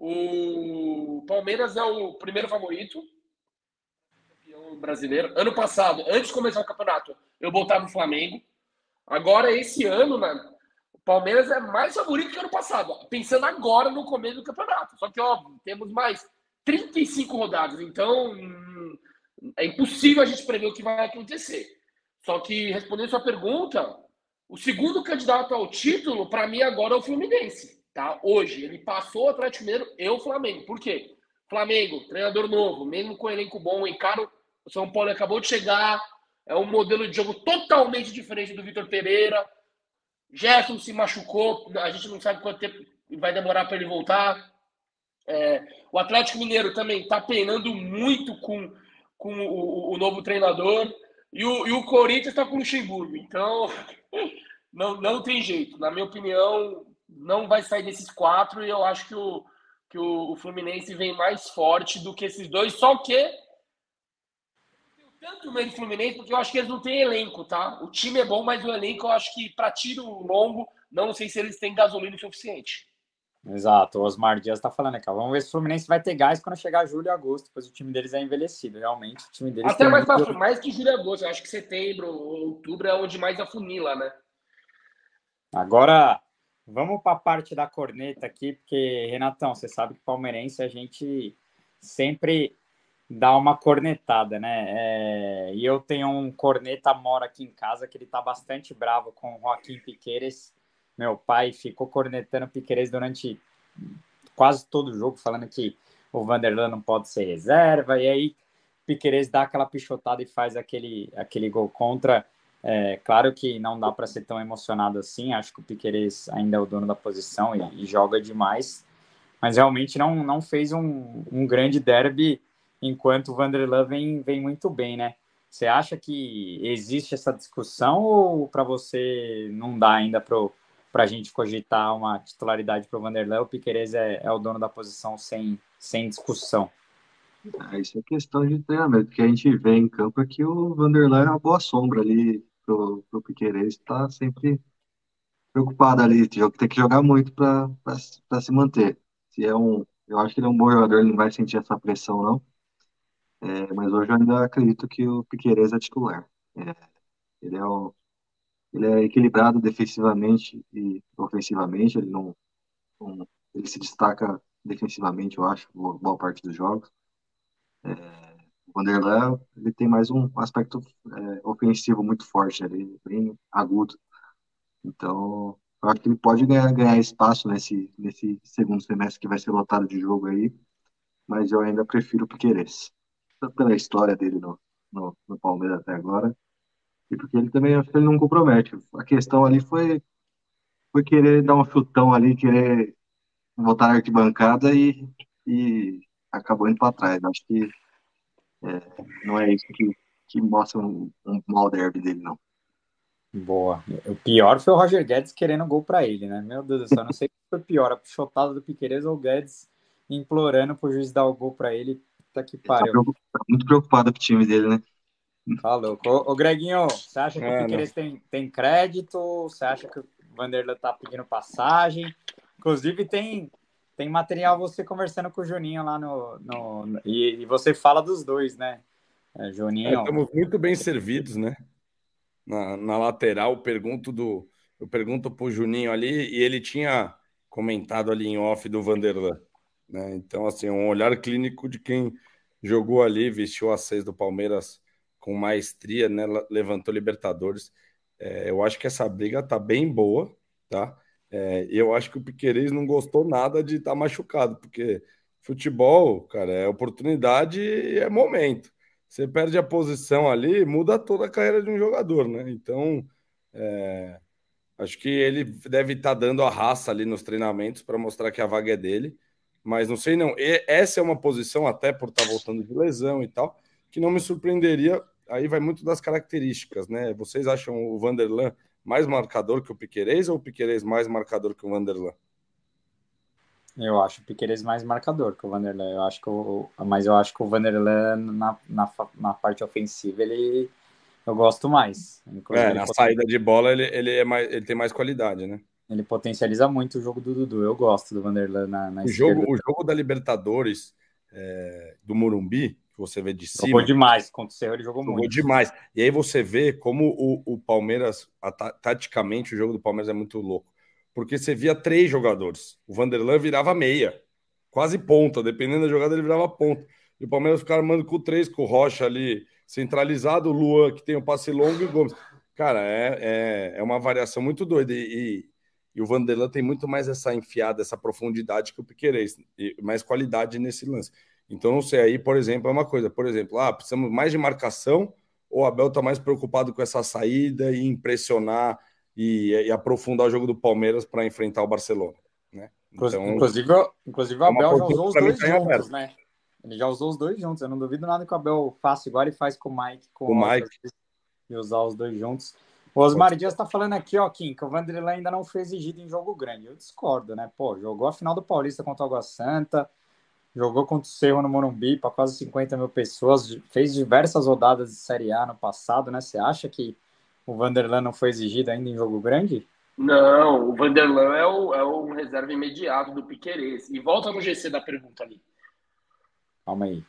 o Palmeiras é o primeiro favorito. Campeão brasileiro. Ano passado, antes de começar o campeonato, eu botava o Flamengo. Agora, esse ano, né, o Palmeiras é mais favorito que ano passado. Pensando agora no começo do campeonato. Só que, óbvio, temos mais trinta e cinco rodadas, então é impossível a gente prever o que vai acontecer. Só que, respondendo a sua pergunta, o segundo candidato ao título, para mim, agora é o Fluminense. Tá? Hoje, ele passou o Atlético Mineiro e o Flamengo. Por quê? Flamengo, treinador novo, mesmo com elenco bom, encaro, o São Paulo acabou de chegar, é um modelo de jogo totalmente diferente do Vitor Pereira. Gerson se machucou, a gente não sabe quanto tempo vai demorar para ele voltar. É, o Atlético Mineiro também está penando muito com, com o, o novo treinador. E o, e o Corinthians tá com o Luxemburgo. Então, não, não tem jeito. Na minha opinião, não vai sair desses quatro. E eu acho que o, que o, o Fluminense vem mais forte do que esses dois. Só que eu tenho tanto medo do Fluminense, porque eu acho que eles não têm elenco, tá? O time é bom, mas o elenco eu acho que para tiro longo, não sei se eles têm gasolina o suficiente. Exato, o Osmar Dias tá falando aqui, ó. Vamos ver se o Fluminense vai ter gás quando chegar julho e agosto, pois o time deles é envelhecido. Realmente, o time deles Até tem mais, muito... pra, mais que julho e agosto. Eu acho que setembro, outubro é onde mais afunila, né? Agora, vamos para a parte da corneta aqui, porque, Renatão, você sabe que palmeirense a gente sempre dá uma cornetada, né? É... E eu tenho um corneta mora aqui em casa que ele tá bastante bravo com o Joaquim Piqueires. Meu pai ficou cornetando o Piqueires durante quase todo o jogo, falando que o Vanderlan não pode ser reserva, e aí o Piqueires dá aquela pichotada e faz aquele, aquele gol contra. É, claro que não dá para ser tão emocionado assim, acho que o Piqueires ainda é o dono da posição e, e joga demais, mas realmente não, não fez um, um grande derby, enquanto o Vanderlan vem, vem muito bem, né? Você acha que existe essa discussão ou para você não dá ainda para a gente cogitar uma titularidade para o Vanderlan? O Piqueires é, é o dono da posição sem, sem discussão. Ah, isso é questão de treinamento. O que a gente vê em campo é que o Vanderlei é uma boa sombra ali pro, pro Piquerez, está sempre preocupado ali, tem tem que jogar muito para se manter. Se é um, eu acho que ele é um bom jogador, ele não vai sentir essa pressão, não. É, mas hoje eu ainda acredito que o Piquerez é titular. É, ele é o, ele é equilibrado defensivamente e ofensivamente, ele não, não- ele se destaca defensivamente, eu acho, boa boa parte dos jogos. O Vanderlei, ele tem mais um aspecto é, ofensivo muito forte, ali, bem agudo. Então, eu acho que ele pode ganhar, ganhar espaço nesse, nesse segundo semestre que vai ser lotado de jogo aí, mas eu ainda prefiro o Piquerez. Tanto pela história dele no, no, no Palmeiras até agora, e porque ele também, acho que ele não compromete. A questão ali foi, foi querer dar um chutão ali, querer voltar na arquibancada e, e acabou indo para trás. Acho que não é isso que, que mostra um, um mau derby dele, não. Boa. O pior foi o Roger Guedes querendo gol para ele, né? Meu Deus do céu, não sei o que foi pior, a pichotada do Piqueires ou o Guedes implorando pro juiz dar o gol para ele. Puta que Ele tá, pariu. preocup- tá muito preocupado com o time dele, né? Tá louco. Ô, ô Greginho, você acha que o É, não. Piqueires tem, tem crédito? Você acha que o Vanderlei tá pedindo passagem? Inclusive, tem, tem material você conversando com o Juninho lá no. no, no- e, e você fala dos dois, né? É, É, Juninho. estamos muito bem servidos, né? Na, na lateral, pergunto do, eu pergunto pro Juninho ali, e ele tinha comentado ali em off do Vanderlan, né? Então, assim, um olhar clínico de quem jogou ali, vestiu a seis do Palmeiras com maestria, né? Le- Levantou Libertadores. É, eu acho que essa briga tá bem boa, tá? É, eu acho que o Piquerez não gostou nada de estar machucado, porque futebol, cara, é oportunidade e é momento. Você perde a posição ali, muda toda a carreira de um jogador, né? Então, é, acho que ele deve estar dando a raça ali nos treinamentos para mostrar que a vaga é dele. Mas não sei não. E essa é uma posição, até por estar voltando de lesão e tal, que não me surpreenderia. Aí vai muito das características, né? Vocês acham o Vanderlan mais marcador que o Piquerez ou o Piquerez mais marcador que o Vanderlan? Eu acho o Piqueires mais marcador que o Vanderlei. Eu acho que o, mas eu acho que o Vanderlei na, na, na parte ofensiva ele eu gosto mais. Inclusive É, ele, na poten- saída de bola ele, ele, é mais, ele tem mais qualidade, né? ele potencializa muito o jogo do Dudu. Eu gosto do Vanderlei na, na O jogo, esquerda. o jogo da Libertadores é, do Morumbi, que você vê de Jogou cima, demais contra o Cerro, ele jogou jogou muito. demais. E aí você vê como o, o Palmeiras, a, taticamente, o jogo do Palmeiras é muito louco. Porque você via três jogadores. O Vanderlan virava meia, quase ponta, dependendo da jogada, ele virava ponta. E o Palmeiras ficava armando com três, com o Rocha ali centralizado, o Luan, que tem o passe longo, e o Gomes. Cara, é, é, é uma variação muito doida. E, e o Vanderlan tem muito mais essa enfiada, essa profundidade que o Piquerez, e mais qualidade nesse lance. Então, não sei, aí, por exemplo, é uma coisa. Por exemplo, ah, precisamos mais de marcação, ou o Abel está mais preocupado com essa saída e impressionar e, e aprofundar o jogo do Palmeiras para enfrentar o Barcelona, né? Então, Inclusive, o- inclusive o é uma Abel já posição usou que os para mim dois está em juntos, aberto. né? Ele já usou os dois juntos. Eu não duvido nada que o Abel faça igual ele faz com o Mike, com O o Mike, outras vezes. e usar os dois juntos. O Osmar Dias tá falando aqui, ó, Kim, que o Vanderlei ainda não foi exigido em jogo grande. Eu discordo, né? Pô, jogou a final do Paulista contra o Água Santa, jogou contra o Cerro no Morumbi para quase cinquenta mil pessoas, fez diversas rodadas de Série A no passado, né? Você acha que o Vanderlei não foi exigido ainda em jogo grande? Não, o Vanderlan é o, é o reserva imediato do Piquerez. E volta no G C da pergunta ali. Calma aí.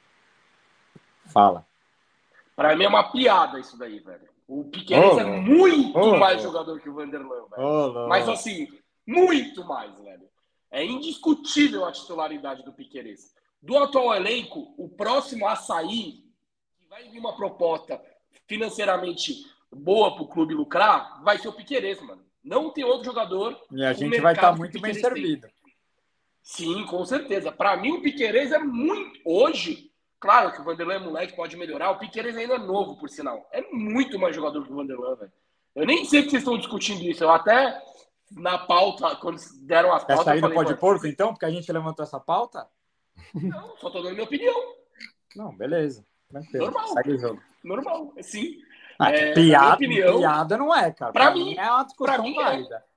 Fala. Pra mim é uma piada isso daí, velho. O Piquerez oh, é muito oh, mais oh. jogador que o Vanderlan, velho. Oh, Mas assim, muito mais, velho. É indiscutível a titularidade do Piquerez. Do atual elenco, o próximo a sair, que vai vir uma proposta financeiramente boa pro clube lucrar, vai ser o Piquerez, mano. Não tem outro jogador. E a gente vai estar tá muito bem servido. Sim, com certeza. Para mim, o Piquerez é muito. Hoje, claro que o Vanderlan é moleque, pode melhorar. O Piquerez ainda é novo, por sinal. É muito mais jogador que o Vanderlan, velho. Eu nem sei que vocês estão discutindo isso. Eu até, na pauta, quando deram as pautas. Quer sair do pó de porco, então? Porque a gente levantou essa pauta? Não, só tô dando minha opinião. Não, beleza. Tranquilo. Normal. Segue o jogo. Normal, sim. Ah, é, piada, opinião, piada não é, cara. Pra, pra mim, mim é uma discussão mim válida. É.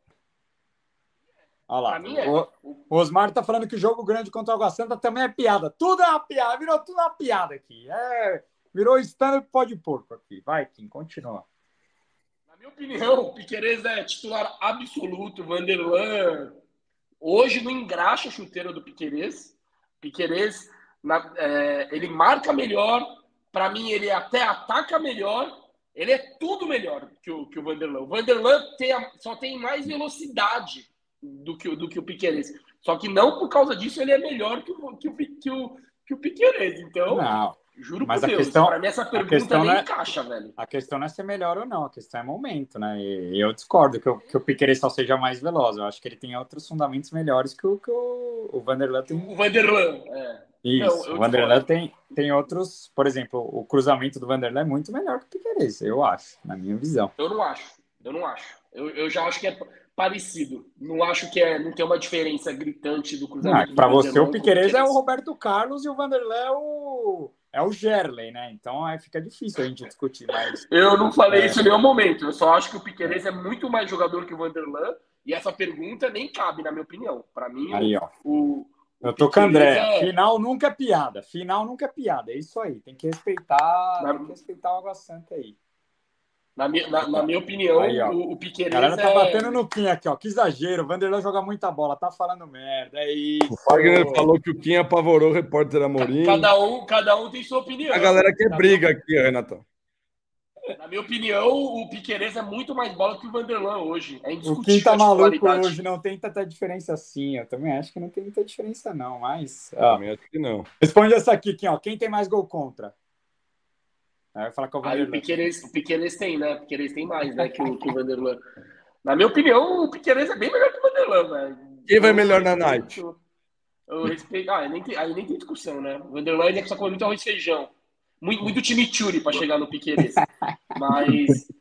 Olha lá. Mim é. O, o Osmar tá falando que o jogo grande contra o Água Santa também é piada. Tudo é uma piada. Virou tudo uma piada aqui. É, virou stand-up pó de porco aqui. Vai, Kim, continua. Na minha opinião, o Piquerez é titular absoluto. O Vanderlan hoje não engraxa a chuteira do Piquerez. Piquerez, na, é, ele marca melhor. Para mim, ele até ataca melhor. Ele é tudo melhor que o, que o Vanderlan. O Vanderlan tem a, só tem mais velocidade do que, do que o Piquerez. Só que não por causa disso ele é melhor que o, que o, que o, que o Piquerez. Então, não, juro mas por Deus, questão, para mim essa pergunta nem é, encaixa, velho. A questão não é ser melhor ou não, a questão é momento, né? E eu discordo que o, que o Piquerez só seja mais veloz. Eu acho que ele tem outros fundamentos melhores que o, que o, o Vanderlan tem. O Vanderlan, é. Isso, não, o Vanderlan tem, tem outros, por exemplo, o cruzamento do Vanderlan é muito melhor que o Piquerez, eu acho, na minha visão. Eu não acho, eu não acho. Eu, eu já acho que é parecido. Não acho que é, não tem uma diferença gritante do cruzamento. Para você, o Piquerez é o Roberto Carlos e o Vanderlan é o, é o Gerley, né? Então aí fica difícil a gente discutir mais. Eu não falei é... isso em nenhum momento. Eu só acho que o Piquerez é muito mais jogador que o Vanderlan e essa pergunta nem cabe, na minha opinião. Para mim, aí, o, ó. o Eu tô com a André. É... Final nunca é piada. Final nunca é piada. É isso aí. Tem que respeitar, na... tem que respeitar o Água Santa aí. Na minha, na, na minha opinião, aí, o, o Piquerez. A galera tá é... batendo no Kim aqui, ó. Que exagero. O Vanderlan joga muita bola. Tá falando merda. É isso. O Fagner falou que o Kim apavorou o repórter Amorim. Cada um, cada um tem sua opinião. A galera quer briga minha... aqui, Renatão. Na minha opinião, o Piquerez é muito mais bola que o Vanderlan hoje. É o Kim tá maluco hoje, não tem tanta diferença assim. Eu também acho que não tem muita diferença, não. Mas. Ó, também acho que não. Responde essa aqui, Kim, ó. Quem tem mais gol contra? Aí vai falar que é o Vanderlan. Aí o Piquerez, o Piquerez tem, né? O Piquerez tem mais, né? Que o, que o Vanderlan. Na minha opinião, o Piquerez é bem melhor que o Vanderlan, velho. Quem vai melhor na night? Eu, eu respeito. Ah, aí nem, tem, aí nem tem discussão, né? O Vanderlan ainda precisa comer muito arroz e feijão. Muito, muito chimichurri para chegar no Piquerez. Mas,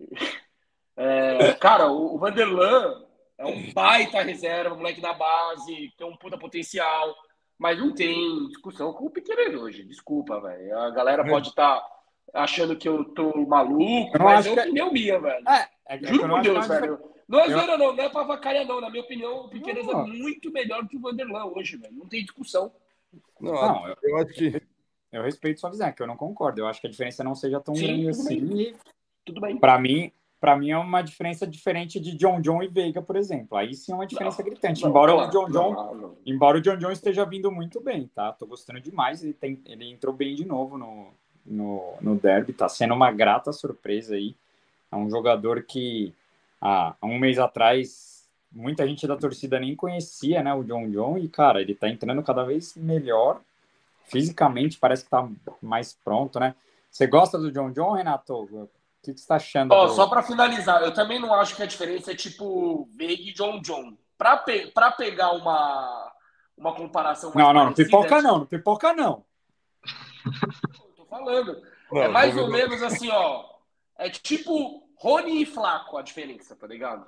é, cara, o, o Vanderlan é um baita reserva, moleque da base, tem um puta potencial, mas não tem discussão com o Piquerez hoje. Desculpa, velho. A galera pode estar tá achando que eu tô maluco, eu mas é opinião é... minha, velho. É, é Juro por Deus, velho. Não é zero, eu... não, não é pra vacaria, não. Na minha opinião, o Piquerez não. é muito melhor que o Vanderlan hoje, velho. Não tem discussão. Não, não eu, eu acho que. Eu respeito sua visão, que eu não concordo. Eu acho que a diferença não seja tão Sim, grande assim. Bem. E, tudo bem. Para mim, para mim é uma diferença diferente de John John e Veiga, por exemplo. Aí sim é uma diferença não, gritante. Não, embora não, o John John, não, não. embora o John John esteja vindo muito bem, tá? Tô gostando demais. Ele tem, ele entrou bem de novo no, no, no derby. Tá sendo uma grata surpresa aí. É um jogador que há um mês atrás muita gente da torcida nem conhecia, né? O John John e cara, ele tá entrando cada vez melhor. Fisicamente parece que tá mais pronto, né? Você gosta do John John, Renato? O que, que você tá achando? Oh, do... Só para finalizar, eu também não acho que a diferença é tipo Veiga e John John. Para pe... pegar uma, uma comparação mais Não, não, parecida, não pipoca é tipo... não, não pipoca não. Tô falando. Não, é mais ou menos assim, ó. É tipo Rony e Flaco a diferença, tá ligado?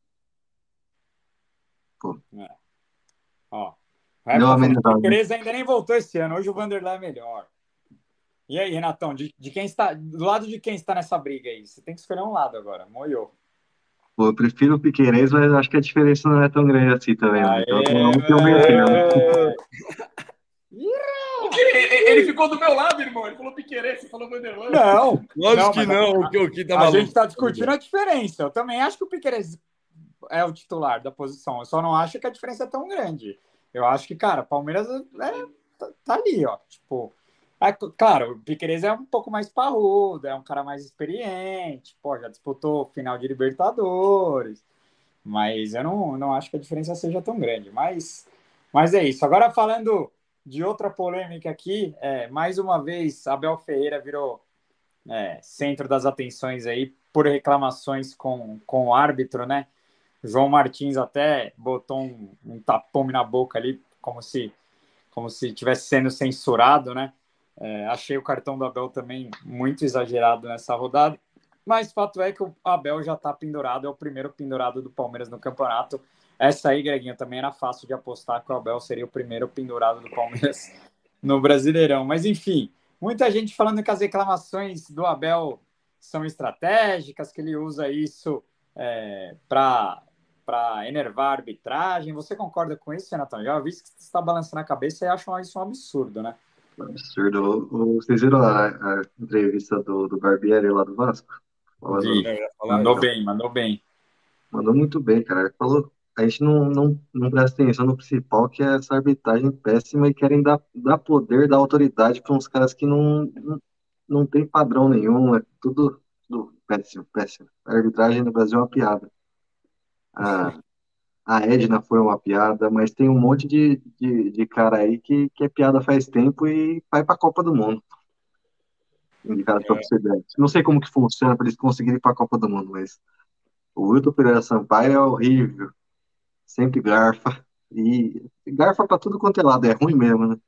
É. Ó. O Piquerez ainda nem voltou esse ano. Hoje o Vanderlan é melhor. E aí, Renatão, de, de quem está, do lado de quem está nessa briga aí? Você tem que escolher um lado agora, moiou. Pô, eu prefiro o Piquerez, mas acho que a diferença não é tão grande assim também, não. Então, Aê, vamos ter um meio termo. É, O que? Ele ficou do meu lado, irmão. Ele falou Piquerez, você falou Vanderlei. não, lógico não, que mas não, a, o que o que tá a maluco. gente está discutindo a diferença. Eu também acho que o Piquerez é o titular da posição. Eu só não acho que a diferença é tão grande. Eu acho que, cara, Palmeiras é, tá, tá ali, ó. Tipo, é, claro, o Piquerez é um pouco mais parrudo, é um cara mais experiente, pô, já disputou final de Libertadores, mas eu não, não acho que a diferença seja tão grande. Mas, mas é isso. Agora falando de outra polêmica aqui, é, mais uma vez, Abel Ferreira virou é, centro das atenções aí por reclamações com, com o árbitro, né? João Martins até botou um, um tapume na boca ali, como se como se estivesse sendo censurado, né? É, achei o cartão do Abel também muito exagerado nessa rodada, mas fato é que o Abel já está pendurado, é o primeiro pendurado do Palmeiras no campeonato. Essa aí, Greginho, também era fácil de apostar que o Abel seria o primeiro pendurado do Palmeiras no Brasileirão. Mas, enfim, muita gente falando que as reclamações do Abel são estratégicas, que ele usa isso é, para para enervar a arbitragem. Você concorda com isso, Renatão? Já vi que você está balançando a cabeça e acham isso um absurdo, né? Absurdo. O- o- Vocês viram a, a entrevista do, do Barbieri lá do Vasco? Vi. Falando, É, eu ia falar Mandou isso. bem, mandou bem. mandou muito bem, cara. Ele falou, a gente não, não, não presta atenção no principal, que é essa arbitragem péssima e querem dar, dar poder, dar autoridade para uns caras que não, não, não tem padrão nenhum, é tudo, tudo péssimo, péssimo. A arbitragem no Brasil é uma piada. A, a Edna foi uma piada, mas tem um monte de, de, de cara aí que, que é piada faz tempo e vai para a Copa do Mundo. Indicado para você ver. Não sei como que funciona para eles conseguirem ir para a Copa do Mundo, mas o Wilton Pereira Sampaio é horrível. Sempre garfa. E garfa para tudo quanto é lado. É ruim mesmo, né?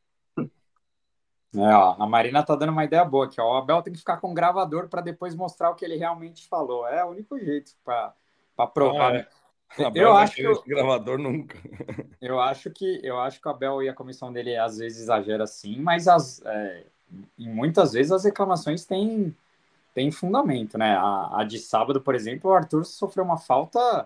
É, ó, a Marina tá dando uma ideia boa aqui, ó. O Abel tem que ficar com um gravador para depois mostrar o que ele realmente falou. É o único jeito para provar, Ah, né? é. Abel Eu vai acho que querer esse gravador nunca. eu acho que eu acho que o Abel e a comissão dele às vezes exagera sim, mas as, é, em muitas vezes as reclamações têm, têm fundamento, né? A, a de sábado, por exemplo, o Arthur sofreu uma falta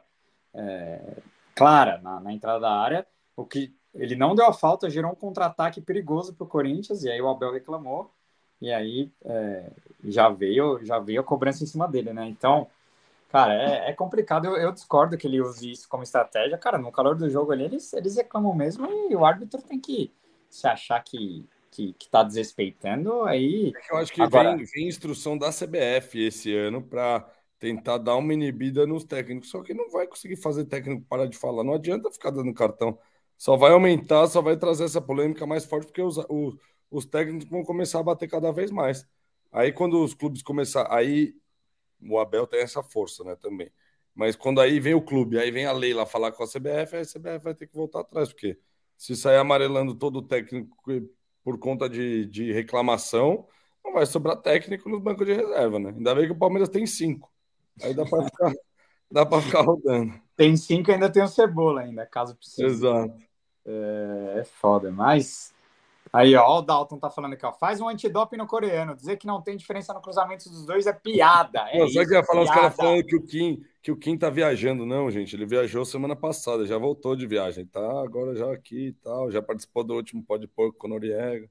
é, clara na, na entrada da área, o que ele não deu a falta, gerou um contra-ataque perigoso para o Corinthians, e aí o Abel reclamou, e aí é, já veio já veio a cobrança em cima dele, né? Então, cara, é, é complicado. Eu, eu discordo que ele use isso como estratégia. Cara, no calor do jogo ali, eles, eles reclamam mesmo e o árbitro tem que se achar que, que, que tá desrespeitando. Aí, Eu acho que vem, agora, vem instrução da C B F esse ano para tentar dar uma inibida nos técnicos. Só que não vai conseguir fazer técnico parar de falar. Não adianta ficar dando cartão. Só vai aumentar, só vai trazer essa polêmica mais forte, porque os, os, os técnicos vão começar a bater cada vez mais. Aí, quando os clubes começar, aí o Abel tem essa força, né, também. Mas quando aí vem o clube, aí vem a lei lá falar com a C B F, aí a C B F vai ter que voltar atrás, porque se sair amarelando todo o técnico por conta de, de reclamação, não vai sobrar técnico nos bancos de reserva, né? Ainda bem que o Palmeiras tem cinco. Aí dá para ficar, dá para ficar rodando. tem cinco, ainda tem o Cebola ainda, caso precise. Exato. É, é foda, mas... Aí, ó, o Dalton tá falando aqui, ó. Faz um antidoping no coreano. Dizer que não tem diferença no cruzamento dos dois é piada. É Pô, isso, sabe que ia falar os caras piada. falando que o Kim, que o Kim tá viajando? Não, gente, ele viajou semana passada, já voltou de viagem, tá? Agora já aqui e tal, já participou do último Pode Porco com o Noriega.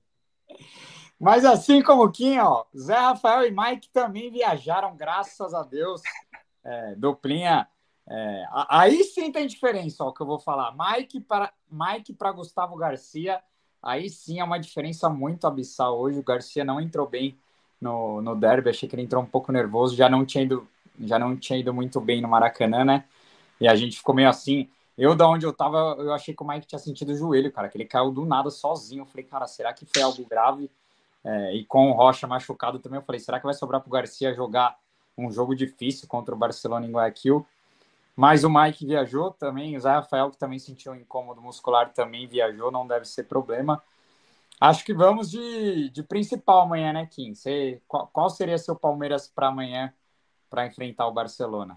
Mas assim como o Kim, ó, Zé Rafael e Mike também viajaram, graças a Deus. É, duplinha. É, aí sim tem diferença, ó, que eu vou falar. Mike para Mike para Gustavo Garcia, aí sim é uma diferença muito abissal hoje. O Garcia não entrou bem no, no derby, achei que ele entrou um pouco nervoso, já não tinha ido, já não tinha ido muito bem no Maracanã, né? E a gente ficou meio assim. Eu, da onde eu tava, eu achei que o Mike tinha sentido o joelho, cara, que ele caiu do nada sozinho. Eu falei, cara, será que foi algo grave? É, e com o Rocha machucado também, eu falei, será que vai sobrar pro Garcia jogar um jogo difícil contra o Barcelona em Guayaquil? Mas o Mike viajou também, o Zé Rafael, que também sentiu um incômodo muscular, também viajou, não deve ser problema. Acho que vamos de, de principal amanhã, né, Kim? Você, qual, qual seria seu Palmeiras para amanhã para enfrentar o Barcelona?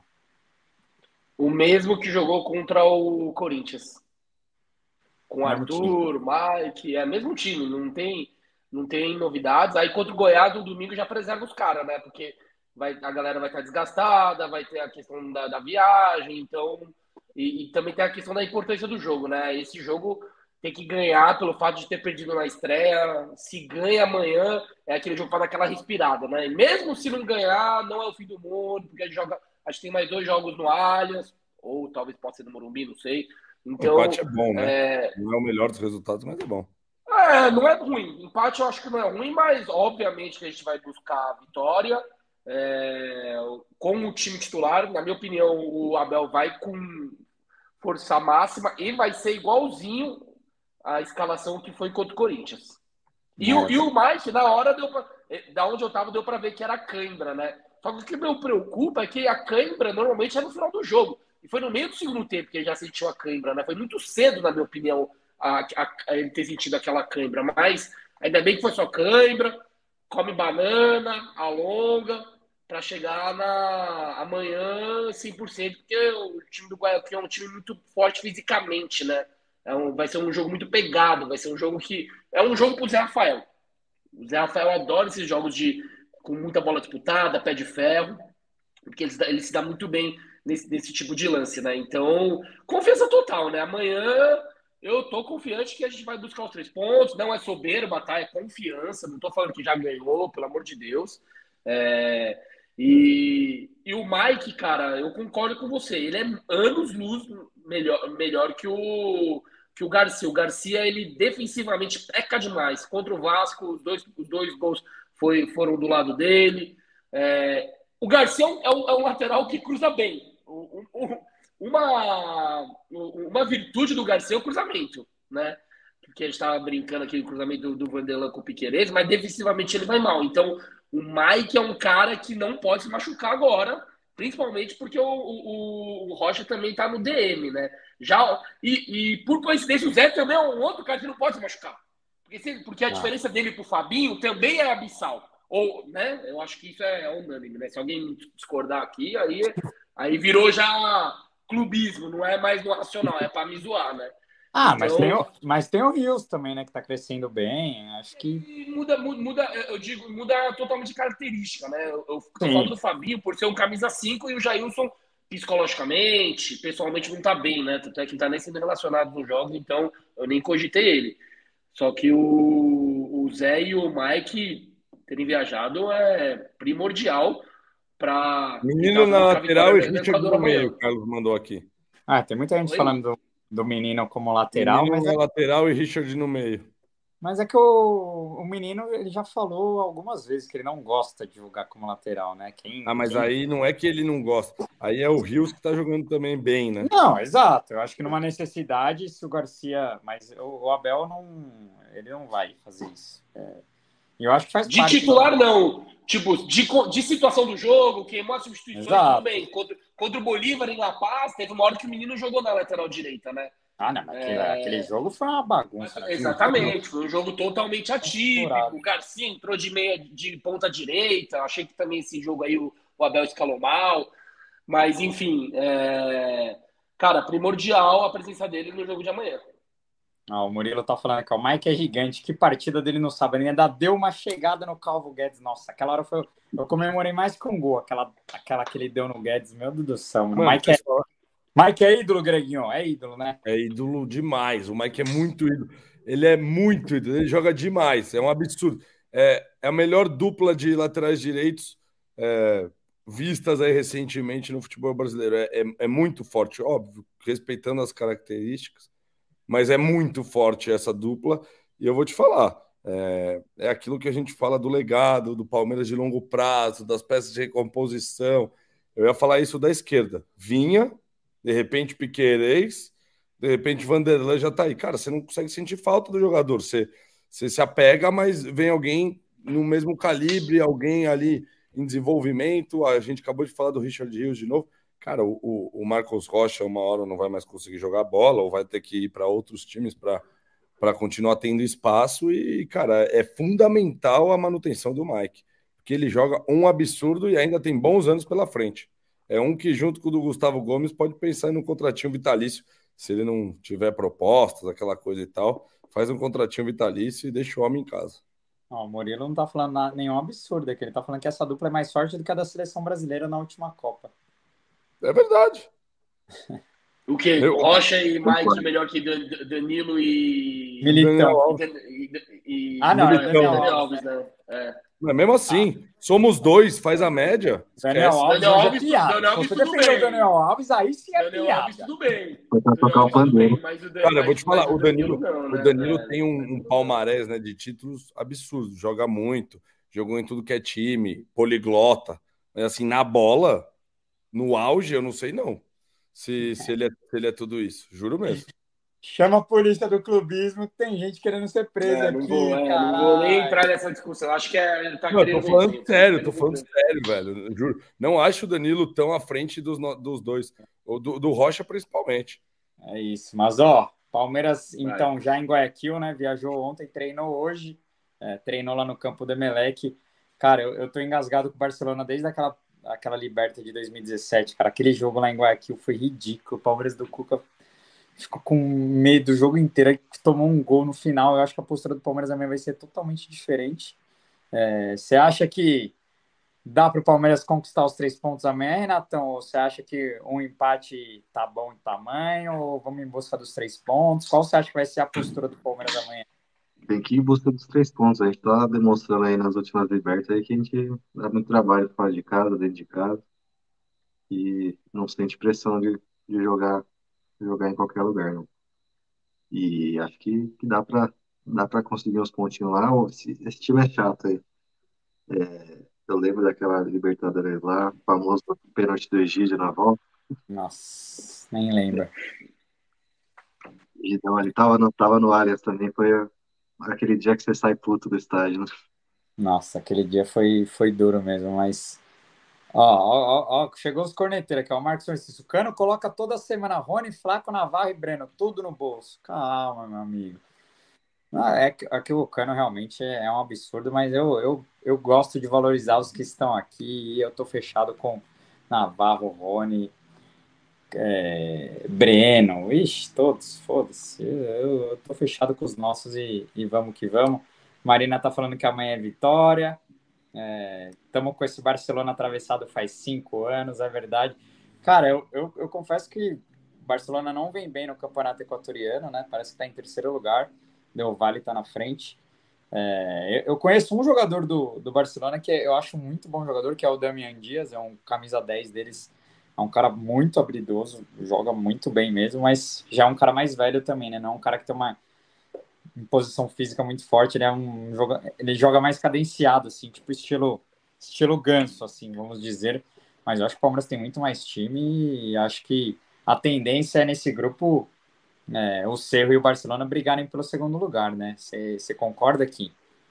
O mesmo que jogou contra o Corinthians. Com Mesmo time. Arthur, Mike, é mesmo time, não tem. não tem novidades. Aí contra o Goiás, no domingo, já preserva os caras, né? Porque vai, a galera vai estar desgastada, vai ter a questão da, da viagem, então... E, e também tem a questão da importância do jogo, né? Esse jogo tem que ganhar pelo fato de ter perdido na estreia. Se ganha amanhã, é aquele jogo para dar aquela respirada, né? E mesmo se não ganhar, não é o fim do mundo, porque a gente joga, acho que tem mais dois jogos no Allianz, ou talvez possa ser no Morumbi, não sei. Então, o empate é bom, né? É... Não é o melhor dos resultados, mas é bom. É, não é ruim. Empate eu acho que não é ruim, mas obviamente que a gente vai buscar a vitória. É... Com o time titular, na minha opinião, o Abel vai com força máxima e vai ser igualzinho a escalação que foi contra o Corinthians. E, o, e o Mike, na hora, deu pra, da onde eu tava, deu para ver que era cãibra, né? Só que o que me preocupa é que a cãibra normalmente é no final do jogo. E foi no meio do segundo tempo que ele já sentiu a cãibra, né? Foi muito cedo, na minha opinião, a, a, a ele ter sentido aquela cãibra. Mas ainda bem que foi só cãibra, come banana, alonga, para chegar na amanhã cem por cento, porque o time do Guayaquil é um time muito forte fisicamente, né? É um, vai ser um jogo muito pegado, vai ser um jogo que... É um jogo pro Zé Rafael. O Zé Rafael adora esses jogos de, com muita bola disputada, pé de ferro, porque ele, ele se dá muito bem nesse, nesse tipo de lance, né? Então, confiança total, né? Amanhã eu tô confiante que a gente vai buscar os três pontos, não é soberba, tá? É confiança, não tô falando que já ganhou, pelo amor de Deus. É... E, e o Mike, cara, eu concordo com você. Ele é anos-luz melhor, melhor que o, que o Garcia. O Garcia, ele defensivamente peca demais. Contra o Vasco, os dois, os dois gols foi, foram do lado dele. É, o Garcia é um, é um lateral que cruza bem. Um, um, uma, uma virtude do Garcia é o cruzamento, né? Porque a gente estava brincando aqui do cruzamento do, do Vanderlan com o Piquerez, mas defensivamente ele vai mal. Então, o Mike é um cara que não pode se machucar agora, principalmente porque o, o, o Rocha também está no D M, né? Já, e, e, por coincidência, o Zé também é um outro cara que não pode se machucar. Porque, se, porque a ah. diferença dele pro Fabinho também é abissal. Ou, né? Eu acho que isso é unânime, né? Se alguém discordar aqui, aí, aí virou já clubismo, não é mais no racional, é para me zoar, né? Ah, então, mas, tem o, mas tem o Rios também, né? Que tá crescendo bem. Acho que. Muda, muda, eu digo, muda totalmente de característica, né? Eu, eu tô falando do Fabinho por ser um camisa cinco e o Jailson, psicologicamente, pessoalmente, não tá bem, né? Tanto é que não tá nem sendo relacionado nos jogos, então eu nem cogitei ele. Só que o, o Zé e o Mike terem viajado é primordial para. Menino na lateral e Richard no meio, o Carlos mandou aqui. Ah, tem muita gente Oi? falando do. do menino como lateral. Menino mas na é... lateral e Richard no meio. Mas é que o, o menino ele já falou algumas vezes que ele não gosta de jogar como lateral, né? Quem, ah, mas quem... aí não é que ele não gosta. Aí é o Rios que tá jogando também bem, né? Não, exato. Eu acho que numa necessidade, se o Garcia... Mas o, o Abel não... Ele não vai fazer isso. É... Eu acho que faz de parte... titular, do... não. Tipo, de, de situação do jogo, queimou as substituições, exato. Tudo bem. Contra, contra o Bolívar em La Paz, teve uma hora que o menino jogou na lateral direita, né? Ah, não, mas aquele, é... aquele jogo foi uma bagunça. Né? Exatamente, foi um jogo totalmente atípico. O Garcia entrou de meia de ponta direita. Achei que também esse jogo aí o, o Abel escalou mal. Mas, enfim, é... cara, primordial a presença dele no jogo de amanhã. Ah, o Murilo tá falando que o Mike é gigante. Que partida dele no sábado. Ele ainda deu uma chegada no Calvo Guedes. Nossa, aquela hora foi... eu comemorei mais com o gol. Aquela, aquela que ele deu no Guedes. Meu Deus do céu, mano. O Mike é... Mike é ídolo, Greguinho, é ídolo, né? É ídolo demais, o Mike é muito ídolo, ele é muito ídolo, ele joga demais, é um absurdo. É, é a melhor dupla de laterais direitos é, vistas aí recentemente no futebol brasileiro, é, é, é muito forte, óbvio, respeitando as características, mas é muito forte essa dupla, e eu vou te falar, é, é aquilo que a gente fala do legado, do Palmeiras de longo prazo, das peças de recomposição, eu ia falar isso da esquerda, Vinha, de repente Piquerez, de repente Vanderlan já tá aí. Cara, você não consegue sentir falta do jogador. Você, você se apega, mas vem alguém no mesmo calibre, alguém ali em desenvolvimento. A gente acabou de falar do Richard Rios de novo. Cara, o, o, o Marcos Rocha uma hora não vai mais conseguir jogar bola ou vai ter que ir para outros times para continuar tendo espaço. E, cara, é fundamental a manutenção do Mike, porque ele joga um absurdo e ainda tem bons anos pela frente. É um que, junto com o do Gustavo Gomes, pode pensar em um contratinho vitalício, se ele não tiver propostas, aquela coisa e tal, faz um contratinho vitalício e deixa o homem em casa. Ó, o Murilo não tá falando nada, nenhum absurdo aqui. Ele tá falando que essa dupla é mais forte do que a da seleção brasileira na última Copa. É verdade. O quê? Eu, Rocha e Mike Concordo. melhor que Dan- Danilo e. o Daniel Militão. E, Alves, Dan- e, Ah, e- não, é não, é Daniel Militão. Daniel Alves, Alves, né? né? É. Mas mesmo Ah, assim, somos dois, faz a média. Daniel Esquece. Alves Daniel hoje é Alves, tu- piada. Daniel Se Alves você tudo defender o bem. Daniel Alves, aí sim é Daniel Alves piada. tudo bem. Foi pra Daniel tocar o Alves tudo bem, pandeiro. mas o, Dan- Cara, eu vou mas, te mas falar, o o Danilo Danilo, não, o né, Danilo velho? tem um, um Danilo não. palmarés, né, de títulos absurdo, joga muito, jogou em tudo que é time, poliglota, mas assim, na bola, no auge, eu não sei não, se, se ele é, se ele é tudo isso, juro mesmo. Chama a polícia do clubismo, que tem gente querendo ser presa É, não vou, aqui, é, não vou nem caralho. entrar nessa discussão. Acho que é, ele tá Não, eu tô criando falando resenha. sério, Eu tô não vou. falando sério, velho, juro. Não acho o Danilo tão à frente dos, no- dos dois, ou do, do Rocha principalmente. É isso, mas ó, Palmeiras Vai. então já em Guayaquil, né? Viajou ontem, treinou hoje, é, treinou lá no campo do Emelec. Cara, eu, eu tô engasgado com o Barcelona desde aquela, aquela Liberta de dois mil e dezessete, cara. Aquele jogo lá em Guayaquil foi ridículo. O Palmeiras do Cuca ficou com medo o jogo inteiro, aí tomou um gol no final. Eu acho que a postura do Palmeiras também vai ser totalmente diferente. É, você acha que dá para o Palmeiras conquistar os três pontos amanhã, Renatão? Ou você acha que um empate tá bom em tamanho? Ou vamos em busca dos três pontos? Qual você acha que vai ser a postura do Palmeiras amanhã? Tem que ir em busca dos três pontos. A gente tá demonstrando aí nas últimas libertas aí que a gente dá muito trabalho fora de casa, dentro de casa, e não sente pressão de, de jogar, jogar em qualquer lugar, não. E acho que, que dá pra, dá pra conseguir uns pontinhos lá. Ô, Esse, esse time é chato aí. Eu lembro daquela Libertadores lá, famoso pênalti do Egídio na volta. Nossa, nem lembro. Então, ele tava no, tava no Allianz também. Foi aquele dia que você sai puto do estádio, né? Nossa, aquele dia foi, foi duro mesmo, mas. Ó, ó, ó, ó, chegou os corneteiros aqui, ó. O Marcos Francisco. O Cano coloca toda semana Rony, Flaco, Navarro e Breno, tudo no bolso. Calma, meu amigo. Ah, é que, é que o Cano realmente é, é um absurdo, mas eu, eu, eu gosto de valorizar os que estão aqui e eu tô fechado com Navarro, Rony, é, Breno, ixi, todos, foda-se. Eu, eu, eu tô fechado com os nossos e, e vamos que vamos. Marina tá falando que amanhã é vitória. Estamos com esse Barcelona atravessado faz cinco anos, é verdade. Cara, eu, eu, eu confesso que o Barcelona não vem bem no campeonato equatoriano, né? Parece que está em terceiro lugar. Del Valle está na frente. É, eu, eu conheço um jogador do, do Barcelona que eu acho muito bom jogador, que é o Damian Dias, é um camisa dez deles. É um cara muito habilidoso, joga muito bem mesmo, mas já é um cara mais velho também, né? Não é um cara que tem uma imposição física muito forte, ele é um joga, ele joga mais cadenciado, assim, tipo estilo estilo Ganso, assim, vamos dizer. Mas eu acho que o Palmeiras tem muito mais time e acho que a tendência é nesse grupo é, o Cerro e o Barcelona brigarem pelo segundo lugar, né? Você concorda aqui?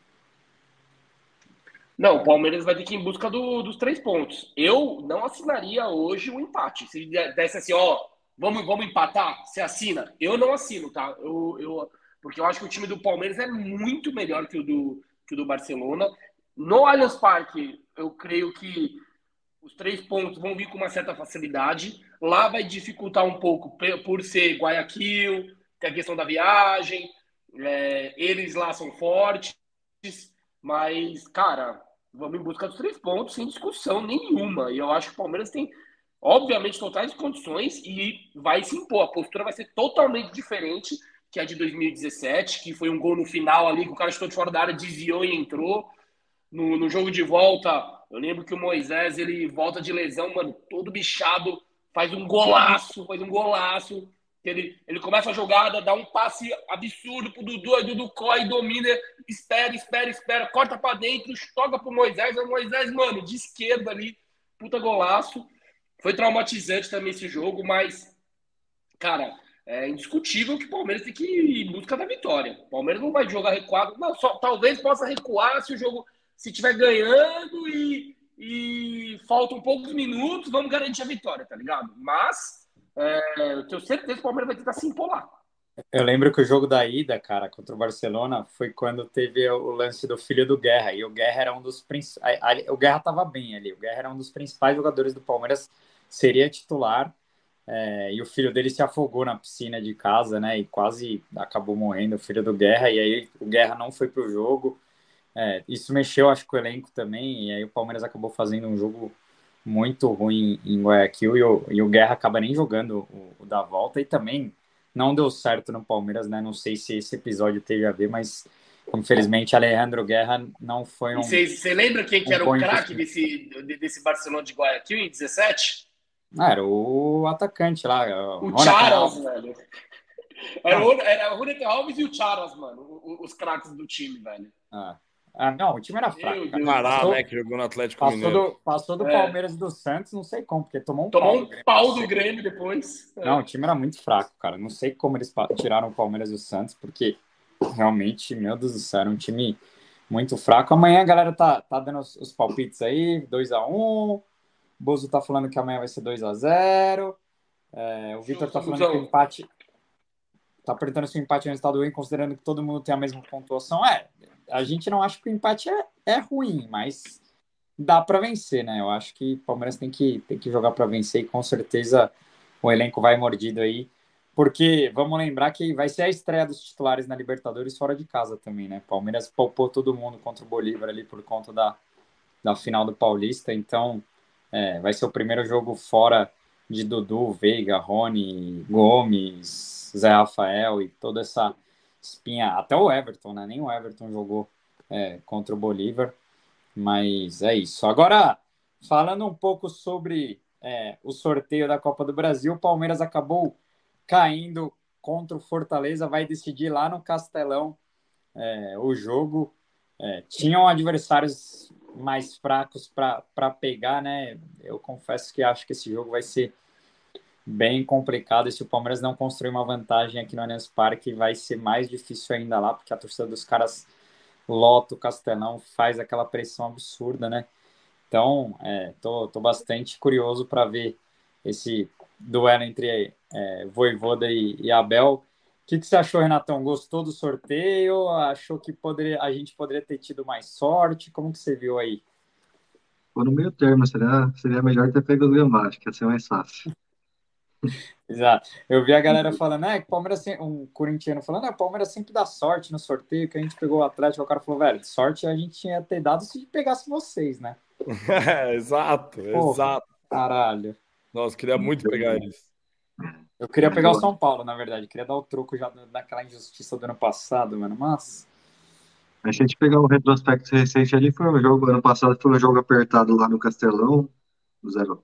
Não, o Palmeiras vai ter que ir em busca do- dos três pontos. Eu não assinaria hoje o empate. Se desse assim, ó, vamos, vamos empatar, você assina? Eu não assino, tá? Eu, eu, porque eu acho que o time do Palmeiras é muito melhor que o do, que o do Barcelona. No Allianz Parque, eu creio que os três pontos vão vir com uma certa facilidade. Lá vai dificultar um pouco por ser Guayaquil, tem a questão da viagem, é, eles lá são fortes, mas, cara, vamos em busca dos três pontos sem discussão nenhuma. E eu acho que o Palmeiras tem, obviamente, totais condições e vai se impor. A postura vai ser totalmente diferente que a de dois mil e dezessete, que foi um gol no final ali, que o cara chutou de fora da área, desviou e entrou. No, no jogo de volta, eu lembro que o Moisés, ele volta de lesão, mano, todo bichado, faz um golaço, faz um golaço. Ele, ele começa a jogada, dá um passe absurdo pro Dudu, aí Dudu corre, domina, espera, espera, espera, corta pra dentro, toca pro Moisés, o Moisés, mano, de esquerda ali, puta golaço. Foi traumatizante também esse jogo, mas, cara, é indiscutível que o Palmeiras tem que ir em busca da vitória. O Palmeiras não vai jogar recuado, não, só, talvez possa recuar se o jogo, se estiver ganhando e, e faltam poucos minutos, vamos garantir a vitória, tá ligado? Mas é, eu tenho certeza que o Palmeiras vai tentar se empolar. Eu lembro que o jogo da ida, cara, contra o Barcelona, foi quando teve o lance do filho do Guerra. E o Guerra era um dos principais. O Guerra tava bem ali. O Guerra era um dos principais jogadores do Palmeiras, seria titular. É, e o filho dele se afogou na piscina de casa, né? E quase acabou morrendo, o filho do Guerra. E aí o Guerra não foi pro jogo. é, isso mexeu, acho que o elenco também, e aí o Palmeiras acabou fazendo um jogo muito ruim em Guayaquil, e o, e o Guerra acaba nem jogando o, o da volta, e também não deu certo no Palmeiras, né? Não sei se esse episódio teve a ver, mas infelizmente Alejandro Guerra não foi um... E você lembra quem que um era bom o craque investimento. desse, desse Barcelona de Guayaquil em dezessete? Ah, era o atacante lá, O Jonathan Charas, Alves. velho. Era Não. o, era o Jonathan Alves e o Charas, mano. o- Os craques do time, velho. Ah. Ah, não, o time era fraco, Meu cara. Deus do Pará, céu. Passou, né? Que jogou no Atlético passou Mineiro. do, passou do É. Palmeiras e do Santos, não sei como, porque tomou um Tomou pau do um Grêmio. pau Não do sei. Grêmio depois. É. Não, o time era muito fraco, cara. Não sei como eles pa- tiraram o Palmeiras e o Santos, porque realmente, meu Deus do céu, era um time muito fraco. Amanhã a galera tá, tá dando os, os palpites aí, dois a um. O Bozo tá falando que amanhã vai ser dois a zero. É, o Vitor tá Justo, falando que o Buzão. empate... Tá perguntando se o empate é um resultado ruim, considerando que todo mundo tem a mesma pontuação. É, a gente não acha que o empate é, é ruim, mas dá para vencer, né? Eu acho que o Palmeiras tem que, tem que jogar para vencer e com certeza o elenco vai mordido aí. Porque vamos lembrar que vai ser a estreia dos titulares na Libertadores fora de casa também, né? Palmeiras poupou todo mundo contra o Bolívar ali por conta da, da final do Paulista. Então, é, vai ser o primeiro jogo fora de Dudu, Veiga, Rony, Gomes, Zé Rafael e toda essa espinha. Até o Everton, né? Nem o Everton jogou é, contra o Bolívar. Mas é isso. Agora, falando um pouco sobre é, o sorteio da Copa do Brasil, o Palmeiras acabou caindo contra o Fortaleza, vai decidir lá no Castelão é, o jogo. É, tinham adversários mais fracos para pegar, né? Eu confesso que acho que esse jogo vai ser bem complicado. E se o Palmeiras não construir uma vantagem aqui no Allianz Parque, vai ser mais difícil ainda lá, porque a torcida dos caras lota o Castelão, faz aquela pressão absurda, né? Então, é, tô, tô bastante curioso para ver esse duelo entre é, Vojvoda e, e Abel. O que, que você achou, Renatão? Gostou do sorteio? Achou que poderia, a gente poderia ter tido mais sorte? Como que você viu aí? Ficou no meio termo, seria, seria melhor ter pego o Gambá, acho que ia ser mais fácil. Exato. Eu vi a galera falando, é, que o Palmeiras, um corintiano falando, é, o Palmeiras sempre dá sorte no sorteio, que a gente pegou o Atlético, o cara falou, velho, sorte a gente tinha ter dado se pegasse vocês, né? É, exato, Pô, exato. caralho. Nossa, queria muito pegar eles. Eu queria Mas pegar o eu- São Paulo, na verdade. Eu queria dar o troco já daquela injustiça do ano passado, mano. Mas. Mas se a gente pegar o retrospecto recente ali, foi um jogo, ano passado foi um jogo apertado lá no Castelão, zero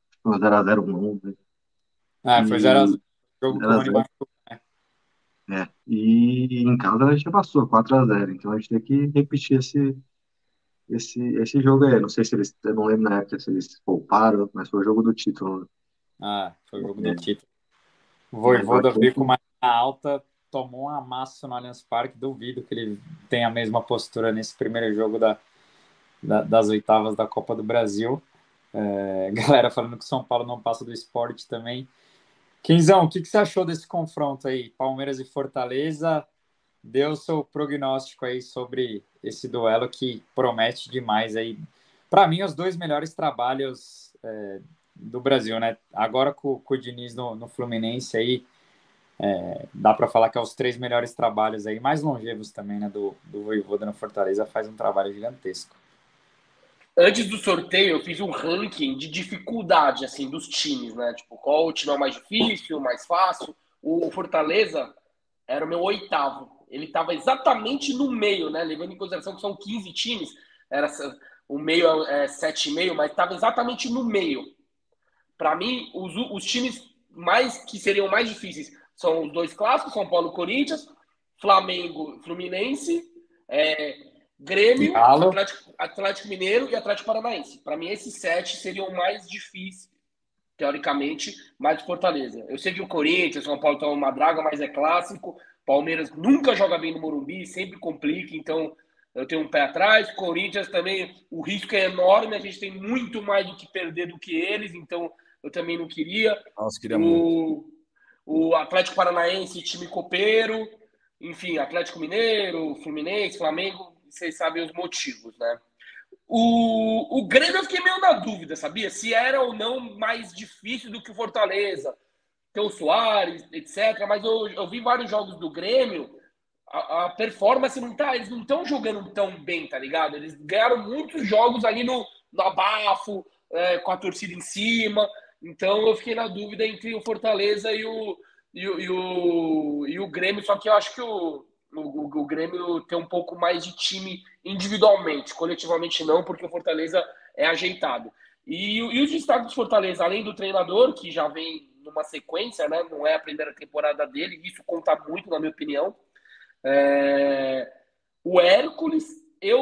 a zero um, né? Ah, foi zero a zero. E Jogo que o zero a Rony zero, machucou, né? é. E em casa a gente já passou quatro a zero, então a gente tem que repetir esse, esse, esse jogo aí. Não sei se eles, eu não lembro na época se eles pouparam, mas foi o jogo do título, Ah, foi o jogo do né? título. O Mas eu Vojvoda achei veio que com uma alta, tomou um amasso no Allianz Parque. Duvido que ele tenha a mesma postura nesse primeiro jogo da, da- das oitavas da Copa do Brasil. É, galera falando que o São Paulo não passa do esporte também. Quinzão, o que, que você achou desse confronto aí? Palmeiras e Fortaleza? Dê o seu prognóstico aí sobre esse duelo que promete demais aí. Para mim, os dois melhores trabalhos é, do Brasil, né? Agora com, com o Diniz no, no Fluminense aí, é, dá para falar que é os três melhores trabalhos aí, mais longevos também, né? Do, do Vojvoda no Fortaleza, faz um trabalho gigantesco. Antes do sorteio, eu fiz um ranking de dificuldade, assim, dos times, né? Tipo, qual o time é o mais difícil, o mais fácil. O Fortaleza era o meu oitavo. Ele estava exatamente no meio, né? Levando em consideração que são quinze times, era, o meio é sete e meio, mas estava exatamente no meio. Para mim, os, os times mais que seriam mais difíceis são os dois clássicos, São Paulo e Corinthians, Flamengo, Fluminense, é, Grêmio, Atlético, Atlético Mineiro e Atlético Paranaense. Para mim, esses sete seriam mais difíceis, teoricamente, mais de Fortaleza. Eu sei que o Corinthians, São Paulo estão uma draga, mas é clássico. Palmeiras nunca joga bem no Morumbi, sempre complica, então eu tenho um pé atrás. Corinthians também, o risco é enorme, a gente tem muito mais do que perder do que eles, então eu também não queria. Nossa, queria o, muito. O Atlético Paranaense, time copeiro, enfim, Atlético Mineiro, Fluminense, Flamengo, vocês sabem os motivos, né? O, o Grêmio eu fiquei meio na dúvida, sabia? Se era ou não mais difícil do que o Fortaleza. Tem o Soares, etcétera. Mas eu, eu vi vários jogos do Grêmio. a, a performance não tá, eles não estão jogando tão bem, tá ligado? Eles ganharam muitos jogos ali no, no abafo, é, com a torcida em cima. Então eu fiquei na dúvida entre o Fortaleza e o, e o, e o, e o Grêmio, só que eu acho que o, o, o Grêmio tem um pouco mais de time individualmente, coletivamente não, porque o Fortaleza é ajeitado. E, e os destaques do Fortaleza, além do treinador, que já vem numa sequência, né? Não é a primeira temporada dele, isso conta muito, na minha opinião. É... O Hércules, eu...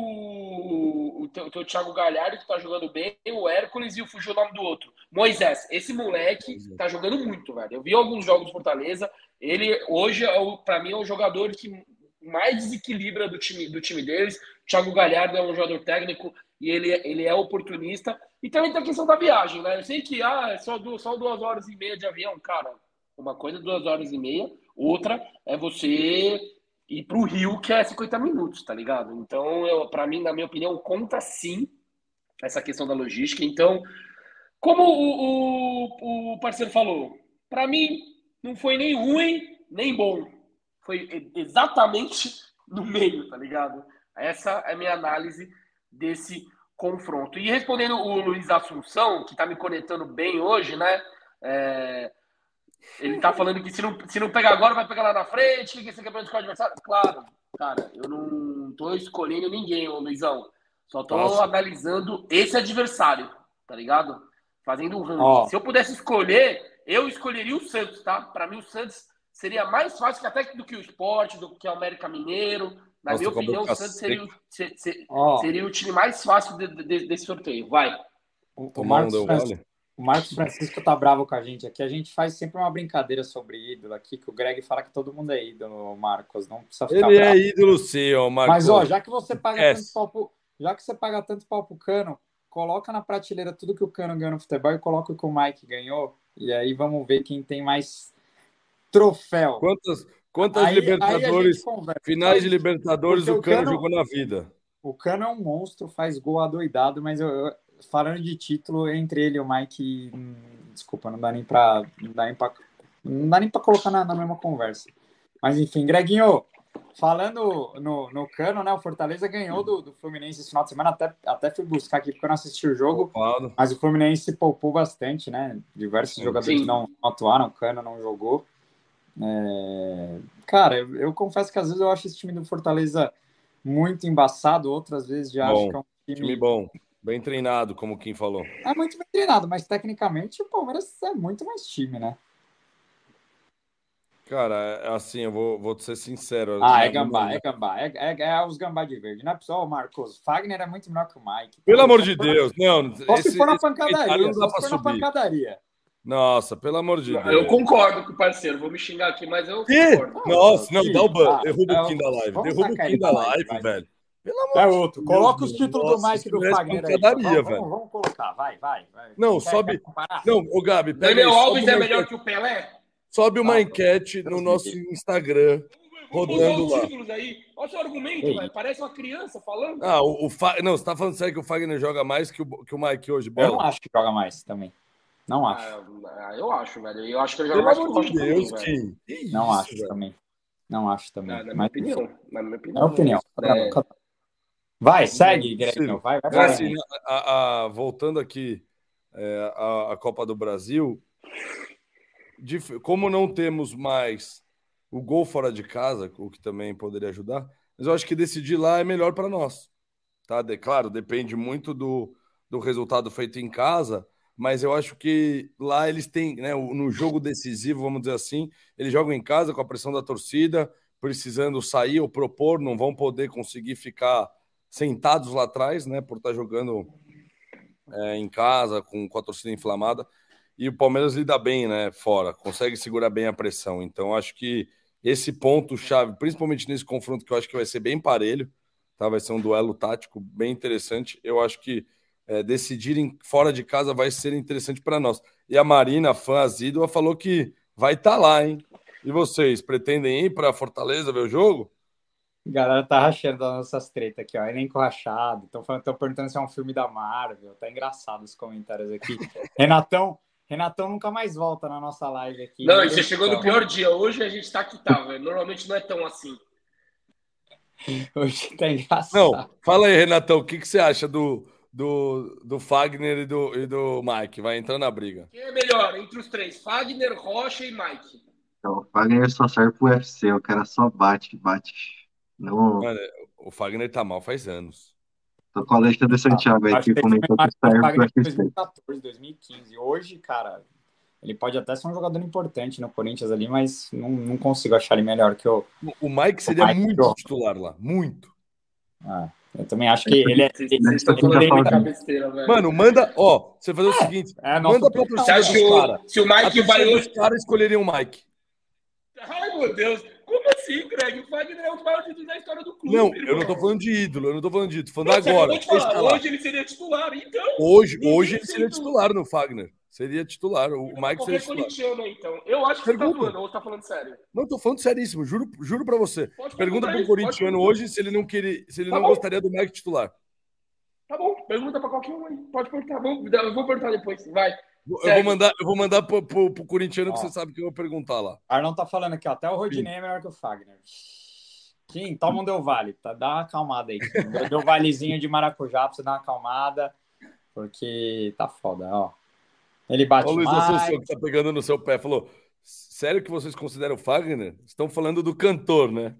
o teu, teu Thiago Galhardo, que tá jogando bem, o Hércules e o fugiu o nome do outro. Moisés, esse moleque tá jogando muito, velho. Eu vi alguns jogos do Fortaleza, ele hoje, é o, pra mim, é o jogador que mais desequilibra do time, do time deles. O Thiago Galhardo é um jogador técnico e ele, ele é oportunista. E também tem a questão da viagem, né? Eu sei que ah, é só, du só duas horas e meia de avião. Cara, uma coisa é duas horas e meia, outra é você ir pro Rio, que é cinquenta minutos, tá ligado? Então, eu, pra mim, na minha opinião, conta sim essa questão da logística. Então, como o, o, o parceiro falou, pra mim, não foi nem ruim, nem bom. Foi exatamente no meio, tá ligado? Essa é a minha análise desse confronto. E respondendo o Luiz Assunção, que tá me conectando bem hoje, né? É... Ele tá falando que se não, se não pegar agora, vai pegar lá na frente, que esse campeonato de adversário. Claro, cara, eu não tô escolhendo ninguém, ô Luizão. Só tô Nossa. analisando esse adversário, tá ligado? Fazendo um ranking. Oh. Se eu pudesse escolher, eu escolheria o Santos, tá? Pra mim, o Santos seria mais fácil que até do que o Sport, do que o América Mineiro. Na Nossa, minha opinião, o Santos seria, ser, ser, oh. seria o time mais fácil de, de, desse sorteio. Vai. O, o, Marcos Francisco, o Marcos Francisco tá bravo com a gente aqui. A gente faz sempre uma brincadeira sobre ídolo aqui, que o Greg fala que todo mundo é ídolo, Marcos. Não precisa ficar Ele bravo. é ídolo, sim, ó, Marcos. Mas, ó, já que você paga yes. tanto pau pro, já que você paga tanto pau pro Cano, coloca na prateleira tudo que o Cano ganhou no futebol e coloca o que o Mike ganhou. E aí vamos ver quem tem mais troféu. Quantas, quantas aí, Libertadores, aí finais de Libertadores o Cano, Cano jogou na vida? O Cano é um monstro, faz gol adoidado, mas eu, eu, falando de título, entre ele e o Mike, hum, desculpa, não dá nem pra, não dá nem pra, não dá nem pra colocar na, na mesma conversa. Mas enfim, Greguinho, falando no, no Cano, né, o Fortaleza ganhou do, do Fluminense esse final de semana, até, até fui buscar aqui porque eu não assisti o jogo, Opa. mas o Fluminense poupou bastante, né, diversos sim, jogadores sim. não atuaram, o Cano não jogou. É... Cara, eu, eu confesso que às vezes eu acho esse time do Fortaleza muito embaçado, outras vezes já bom, acho que é um time... time bom, bem treinado, como quem falou. É muito bem treinado, mas tecnicamente o Palmeiras é muito mais time, né? Cara, assim, eu vou, vou ser sincero. Ah, é gambá, não... é gambá, é, é, é os gambá de verde. Não é só o Marcos, Fagner é muito melhor que o Mike. Pelo amor de Deus, não. Só se for na pancadaria, só se for na pancadaria. Nossa, pelo amor de não, Deus. Eu concordo com o parceiro, vou me xingar aqui, mas eu que? concordo. Nossa, não, dá o ban, ah, derruba é, o Kim da live, derruba o Kim da live, live velho. Pelo amor é outro, Deus, coloca os títulos Nossa, do Mike e do Fagner aí. Vamos, velho. Vamos, vamos colocar, vai, vai. vai. Não, quer, sobe... Quer não, ô Gabi, pega Daniel aí, Alves é melhor que o Pelé? Sobe uma ah, enquete no nosso Instagram, rodando lá. Aí. Olha o seu argumento, velho. Parece uma criança falando. Ah, o, o Fa... Não, você tá falando sério que o Fagner joga mais que o, que o Mike hoje, bola? Eu não acho que joga mais também. Não acho. Ah, eu acho, velho. Eu acho que ele joga mais que o Rocha Deus, também, que... Não acho velho. também. Não acho também. Ah, na, mas... minha opinião, na minha opinião. É opinião. É... Vai, segue, Greginho. Vai, vai, vai. Assim, a, a, voltando aqui é, a, a Copa do Brasil, de, como não temos mais o gol fora de casa, o que também poderia ajudar, mas eu acho que decidir lá é melhor para nós. Tá? De, claro, depende muito do, do resultado feito em casa, mas eu acho que lá eles têm, né, no jogo decisivo, vamos dizer assim, eles jogam em casa com a pressão da torcida, precisando sair ou propor, não vão poder conseguir ficar sentados lá atrás, né, por estar jogando é, em casa, com, com a torcida inflamada, e o Palmeiras lida bem, né, fora, consegue segurar bem a pressão. Então, acho que esse ponto-chave, principalmente nesse confronto, que eu acho que vai ser bem parelho, tá, vai ser um duelo tático bem interessante, eu acho que É, decidirem fora de casa vai ser interessante para nós. E a Marina, fã assídua, falou que vai estar tá lá, hein? E vocês, pretendem ir para Fortaleza ver o jogo? A galera tá rachando das nossas tretas aqui, ó. Elenco rachado. Estão perguntando se é um filme da Marvel. Tá engraçado os comentários aqui. Renatão, Renatão nunca mais volta na nossa live aqui. Não, e você chegou no pior dia. Hoje a gente tá que tá, velho. Normalmente não é tão assim. Hoje tá Não, engraçado. fala aí, Renatão, o que, que você acha do, do, do Fagner e do, e do Mike? Vai entrar na briga. Quem é melhor entre os três? Fagner, Rocha e Mike. Então, o Fagner só serve pro U F C, o cara só bate, bate. Não, Mano, o Fagner tá mal faz anos. tô com a Alexandre de Ah, Santiago aí acho que que ele foi comentou que mais o serve pro Fagner em U F C. dois mil e quatorze, dois mil e quinze. Hoje, cara, ele pode até ser um jogador importante no Corinthians ali, mas não, não consigo achar ele melhor que o, O Mike o seria Mike. muito titular lá, muito. Ah, eu também acho que ele é. Vocês Ele, vocês estão Daqui pra falando quem tá muita falando. besteira, velho. Mano, manda, ó, você fazer o seguinte, é a nossa manda pra opinião. Você torcida acha que dos caras. o, se o A Mike vai torcida dos hoje. caras escolheria o Mike. Ai, meu Deus. Como assim, Greg? O Fagner é um dos maiores títulos da história do clube, Não, irmão. eu não tô falando de ídolo, eu não tô falando de ídolo, tô falando Não, você agora. acabou de Você falar. está lá. Hoje ele seria titular. Então, Hoje, ninguém hoje ele seria sendo- titular no Fagner. Seria titular, o Então, Mike seria qualquer titular. corintiano aí, então. Eu acho que você tá Pergunta. zoando, ou você tá falando sério. Não, tô falando seríssimo, juro, juro pra você. Pode Pergunta perguntar pro aí, corintiano pode hoje se ele não queria, se ele Tá não bom. gostaria do Mike titular. Tá bom, pergunta pra qualquer um aí. Pode perguntar. Vamos- Eu vou perguntar depois. Vai. Eu vou Segue. mandar, eu vou mandar pro, pro, pro corintiano que Ó. você sabe que eu vou perguntar lá. Arnon tá falando aqui, ó, até o Rodinei é melhor que o Fagner. Kim, toma um Del Valle, tá? Dá uma acalmada aí. Kim. Deu Del Vallezinho de maracujá pra você dar uma acalmada, porque tá foda, ó. Ele bate Ó, o Luiz mais. Assunção que tá pegando no seu pé, falou: sério que vocês consideram o Fagner? Estão falando do cantor, né?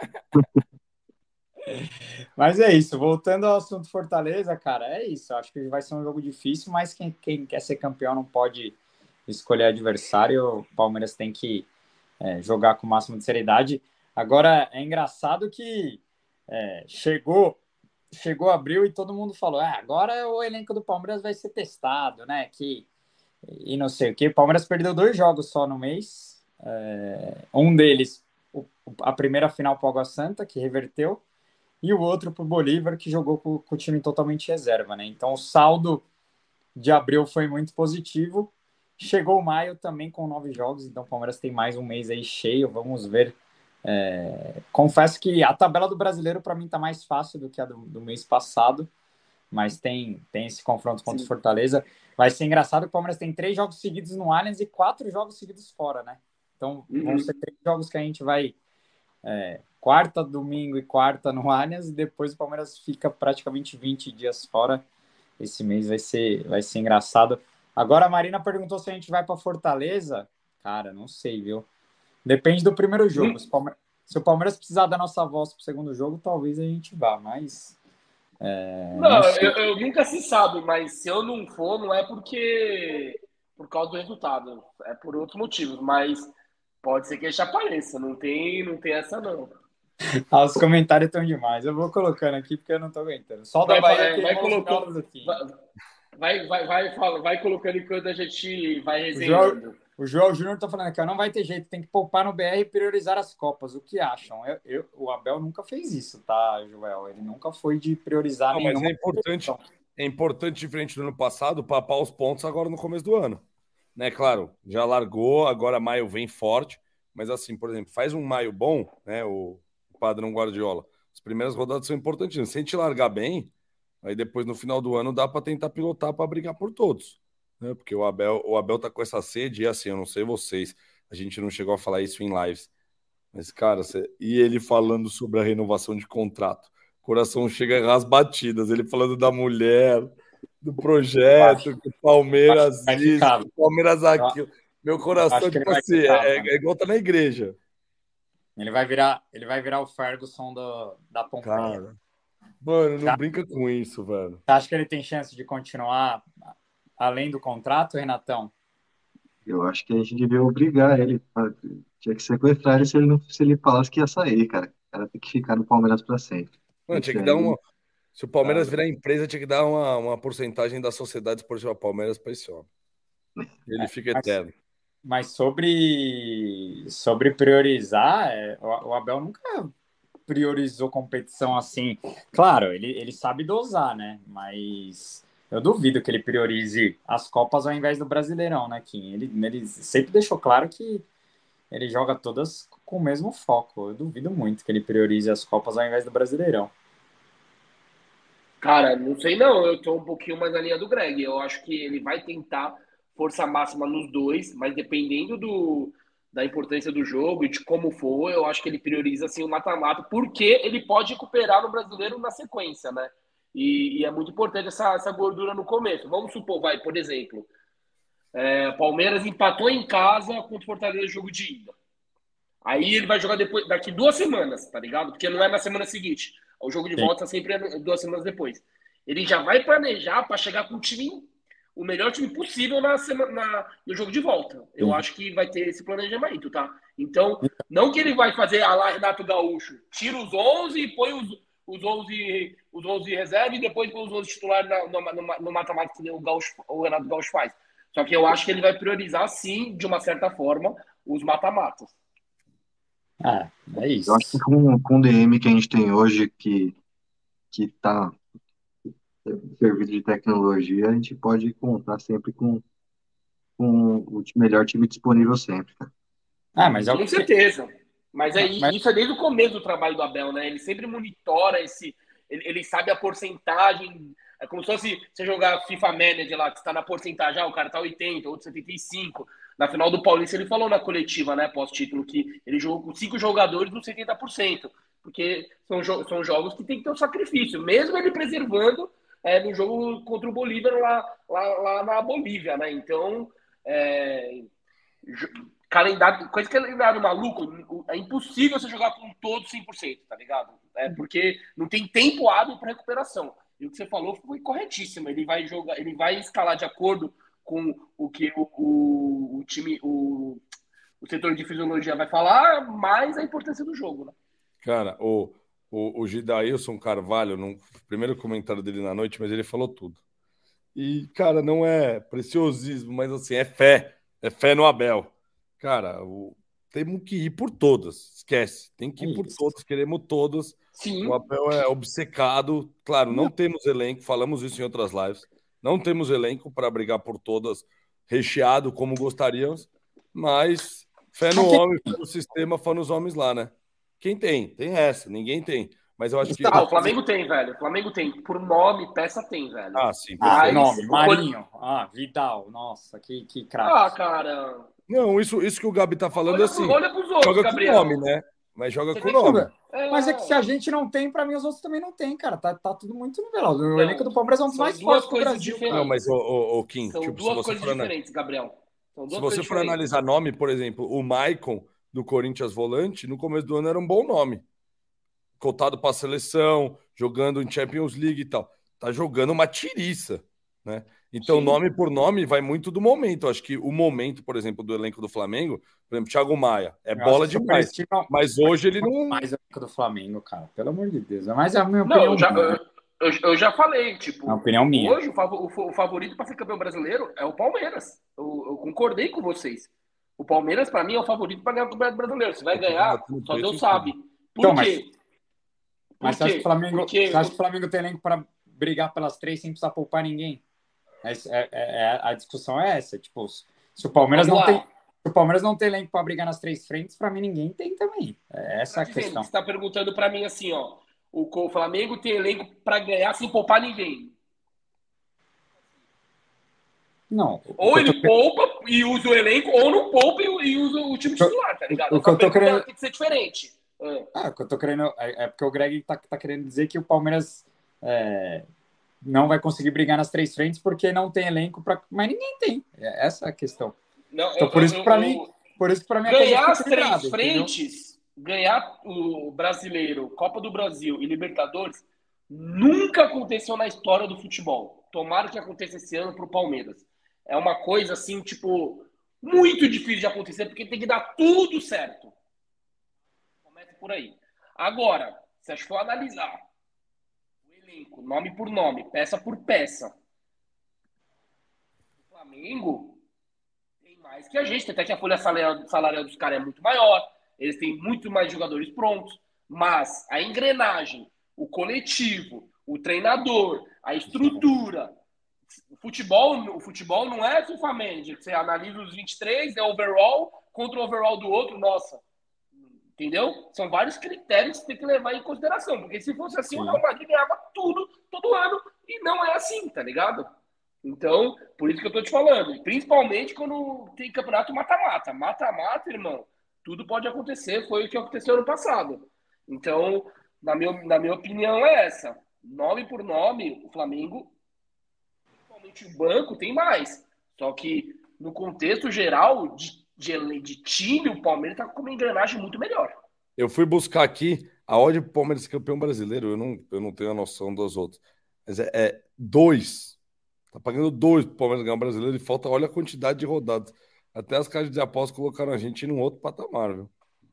Mas é isso, voltando ao assunto Fortaleza, cara, é isso. Acho que vai ser um jogo difícil, mas quem, quem quer ser campeão não pode escolher adversário. O Palmeiras tem que é, jogar com o máximo de seriedade. Agora, é engraçado que é, chegou, chegou abril e todo mundo falou: ah, agora o elenco do Palmeiras vai ser testado, né? Que, e não sei o que. O Palmeiras perdeu dois jogos só no mês. É, um deles, o, a primeira final para o Água Santa, que reverteu, e o outro para o Bolívar, que jogou com, com o time totalmente reserva, né? Então o saldo de abril foi muito positivo. Chegou o maio também com nove jogos, então o Palmeiras tem mais um mês aí cheio, vamos ver. É... Confesso que a tabela do brasileiro para mim tá mais fácil do que a do, do mês passado, mas tem, tem esse confronto contra o Fortaleza. Vai ser engraçado que o Palmeiras tem três jogos seguidos no Allianz e quatro jogos seguidos fora, né? Então Uhum. vão ser três jogos que a gente vai é, quarta, domingo e quarta no Allianz, e depois o Palmeiras fica praticamente vinte dias fora. Esse mês vai ser, vai ser engraçado. Agora a Marina perguntou se a gente vai para Fortaleza. Cara, não sei, viu? Depende do primeiro jogo. Hum. Se o Palmeiras, se o Palmeiras precisar da nossa voz pro segundo jogo, talvez a gente vá, mas... É, Não, não sei. eu, eu nunca se sabe, mas se eu não for, não é porque por causa do resultado, é por outros motivos, mas pode ser que a gente apareça, não tem, não tem essa não. Ah, os comentários estão demais. Eu vou colocando aqui porque eu não tô aguentando. Só da Vai, Bahia vai, que vai os colocando, melos aqui. vai, vai, vai, vai, vai colocando enquanto a gente vai O resenhando. João, o João Júnior tá falando aqui, ó, não vai ter jeito, tem que poupar no B R e priorizar as Copas. O que acham? Eu, eu- o Abel nunca fez isso, tá, Joel? Ele nunca foi de priorizar Não, mas nenhuma é importante, é importante, diferente do ano passado, papar os pontos agora no começo do ano. Né, claro, já largou, agora maio vem forte, mas assim, por exemplo, faz um maio bom, né, o, o padrão Guardiola. As primeiras rodadas são importantíssimas. Se a gente largar bem, aí depois no final do ano dá para tentar pilotar para brigar por todos, né? Porque o Abel, o Abel tá com essa sede e assim, eu não sei vocês, a gente não chegou a falar isso em lives, mas cara, cê... e ele falando sobre a renovação de contrato, coração chega às batidas, ele falando da mulher, do projeto, que o Palmeiras vai isso, ficar. que o Palmeiras aquilo. Meu coração, acho que ele tipo vai assim, ficar, é, mano. é igual tá na igreja. Ele vai virar, ele vai virar o Ferguson do, da Pompeia. Cara, mano, não Tá. brinca com isso, velho. Você acha que ele tem chance de continuar além do contrato, Renatão? Eu acho que a gente devia obrigar ele. pra- Tinha que sequestrar ele se ele, não, se ele falasse que ia sair, cara. O cara tem que ficar no Palmeiras pra sempre. Mano, Esse tinha que dar aí, uma. Se o Palmeiras Tá. virar empresa, tinha que dar uma, uma porcentagem da Sociedade Esportiva Palmeiras para esse homem. Ele fica Mas, eterno. mas sobre, sobre priorizar, é, o, o Abel nunca priorizou competição assim. Claro, ele, ele sabe dosar, né? Mas eu duvido que ele priorize as Copas ao invés do Brasileirão, né, Kim? Ele, ele sempre deixou claro que ele joga todas com o mesmo foco. Eu duvido muito que ele priorize as Copas ao invés do Brasileirão. Cara, não sei não, eu tô um pouquinho mais na linha do Greg. Eu acho que ele vai tentar força máxima nos dois, mas dependendo do, da importância do jogo e de como foi, eu acho que ele prioriza assim, o mata-mata, porque ele pode recuperar no brasileiro na sequência, né? E, e é muito importante essa, essa gordura no começo. Vamos supor, vai, por exemplo, é, Palmeiras empatou em casa contra o Fortaleza no jogo de ida. Aí ele vai jogar depois, daqui duas semanas, tá ligado? Porque não é na semana seguinte. O jogo de Sim. volta sempre é duas semanas depois. Ele já vai planejar para chegar com o time, o melhor time possível na semana, na, no jogo de volta. Eu Sim. acho que vai ter esse planejamento, tá? Então, não que ele vai fazer a lá Renato Gaúcho, tira os onze e põe os, os onze os onze reserva e depois põe os onze titulares na, no, no, no mata-mata que nem o, Gaúcho, o Renato Gaúcho faz. Só que eu acho que ele vai priorizar, sim, de uma certa forma, os mata-matas. É, é isso. Eu acho que com, com o D M que a gente tem hoje, que, que tá servido de tecnologia, a gente pode contar sempre com, com o melhor time disponível sempre, cara. Ah, mas é o Com que... certeza. Mas aí, Mas- isso é desde o começo do trabalho do Abel, né? Ele sempre monitora esse. Ele, ele sabe a porcentagem. É como se fosse você jogar FIFA Manager lá, que está na porcentagem, ah, o cara tá oitenta, outro setenta e cinco. Na final do Paulista, ele falou na coletiva, né, pós-título, que ele jogou com cinco jogadores nos setenta por cento. Porque são, jo são jogos que tem que ter um sacrifício, mesmo ele preservando é, no jogo contra o Bolívar lá, lá, lá na Bolívia, né? Então, é, calendário, coisa que é calendário maluco, é impossível você jogar com todos cem por cento, tá ligado? É porque não tem tempo hábil para recuperação. E o que você falou foi corretíssimo. Ele vai jogar, ele vai escalar de acordo com o que o, o, o time, o, o setor de fisiologia vai falar, mais a importância do jogo, né? Cara, o, o, o Gidailson Carvalho, no primeiro comentário dele na noite, mas ele falou tudo. E, cara, não é preciosismo, mas assim, é fé. É fé no Abel. Cara, o, temos que ir por todas. Esquece. Tem que ir por Isso. todas. Queremos todas. Sim. O Abel é obcecado. Claro, não temos elenco. Falamos isso em outras lives. Não temos elenco para brigar por todas, recheado como gostaríamos. Mas fé no Mas quem- homem, fé no sistema, fé nos homens lá, né? Quem tem? Tem essa. Ninguém tem. Mas eu acho que. Ah, o Flamengo tem, velho. O Flamengo tem. Por nome, peça tem, velho. Ah, sim. Ah, perfeito. nome, o Marinho. Ah, Vidal. Nossa, que, que craque. Ah, cara. Não, isso, isso que o Gabi tá falando Olha, é assim. pro, olha pros outros, Joga Gabriel. com nome, né? Mas joga Você com tem que- nome. É, Mas é que se a gente não tem, pra mim os outros também não tem, cara. Tá, tá tudo muito nivelado. O Não, elenco do Palmeiras é um dos são mais duas fortes do coisas Brasil. diferentes. Cara. Não, mas, ô, ô, ô, Kim, São tipo, se duas você coisas for, ana- diferentes, Gabriel. São duas se coisas você for diferentes. analisar nome, por exemplo, o Maicon do Corinthians volante, no começo do ano era um bom nome. Cotado para a seleção, jogando em Champions League e tal. Tá jogando uma tiriça, né? Então, Sim. nome por nome vai muito do momento. Eu acho que o momento, por exemplo, do elenco do Flamengo, por exemplo, Thiago Maia, é Eu bola acho que demais. superestimam- Mas hoje ele não. mais o elenco do Flamengo, cara. Pelo amor de Deus. Mas é a minha Não, opinião. eu já, minha, né? eu, eu- eu já falei, tipo, É uma opinião minha. hoje o, fav- o fa- o favorito para ser campeão brasileiro é o Palmeiras. Eu, eu concordei com vocês. O Palmeiras, para mim, é o favorito para ganhar o Campeonato Brasileiro. Se vai Eu tô ganhar, batendo só peito Deus em sabe. Por Então, mas- quê? Por Mas você acha, que quê? o Flamengo, Porque você acha que o Flamengo tem elenco para brigar pelas três sem precisar poupar ninguém? É, é- é- a discussão é essa. Tipo, se o Palmeiras Vamos não lá. tem. Se o Palmeiras não tem elenco para brigar nas três frentes, para mim ninguém tem também. É essa Tá a dizendo, questão. você está perguntando para mim assim, ó. O co- o Flamengo tem elenco para ganhar sem poupar ninguém. Não. Ou o que eu ele tô- poupa e usa o elenco, ou não poupa e, e usa o time titular, tá ligado? o que eu tô Essa pergunta querendo- tem que ser diferente. Ah. Ah, o que eu tô querendo. É, é porque o Greg tá, tá querendo dizer que o Palmeiras é, não vai conseguir brigar nas três frentes porque não tem elenco para. Mas ninguém tem. É essa a questão. Não, Então, eu- por isso eu- que para eu- mim, por isso que para mim a coisa ganhar fica as três equilibrada, entendeu? frentes, ganhar o Brasileiro, Copa do Brasil e Libertadores, nunca aconteceu na história do futebol. Tomara que aconteça esse ano pro Palmeiras. É uma coisa assim, tipo, muito difícil de acontecer, porque tem que dar tudo certo. Começa por aí. Agora, se a gente for analisar o elenco, nome por nome, peça por peça, o Flamengo tem mais que a gente, até que a folha salarial, salarial dos caras é muito maior, eles têm muito mais jogadores prontos, mas a engrenagem, o coletivo, o treinador, a estrutura, o futebol, o futebol não é FIFA Manager, que você analisa os vinte e três, é overall contra o overall do outro, nossa. Entendeu? São vários critérios que você tem que levar em consideração, porque se fosse assim, Sim. o Real Madrid ganhava tudo, todo ano, e não é assim, tá ligado? Então, por isso que eu tô te falando. Principalmente quando tem campeonato mata-mata. Mata-mata, irmão, tudo pode acontecer. Foi o que aconteceu ano passado. Então, na minha, na minha opinião, é essa. Nome por nome, o Flamengo, principalmente o banco, tem mais. Só que, no contexto geral de, de, de time, o Palmeiras tá com uma engrenagem muito melhor. Eu fui buscar aqui a odd pro Palmeiras campeão brasileiro. Eu não, eu não tenho a noção das outras. Mas é, é dois. Tá pagando dois pro Palmeiras ganhar o brasileiro e falta, olha a quantidade de rodadas. Até as casas de apostas colocaram a gente num outro patamar, viu?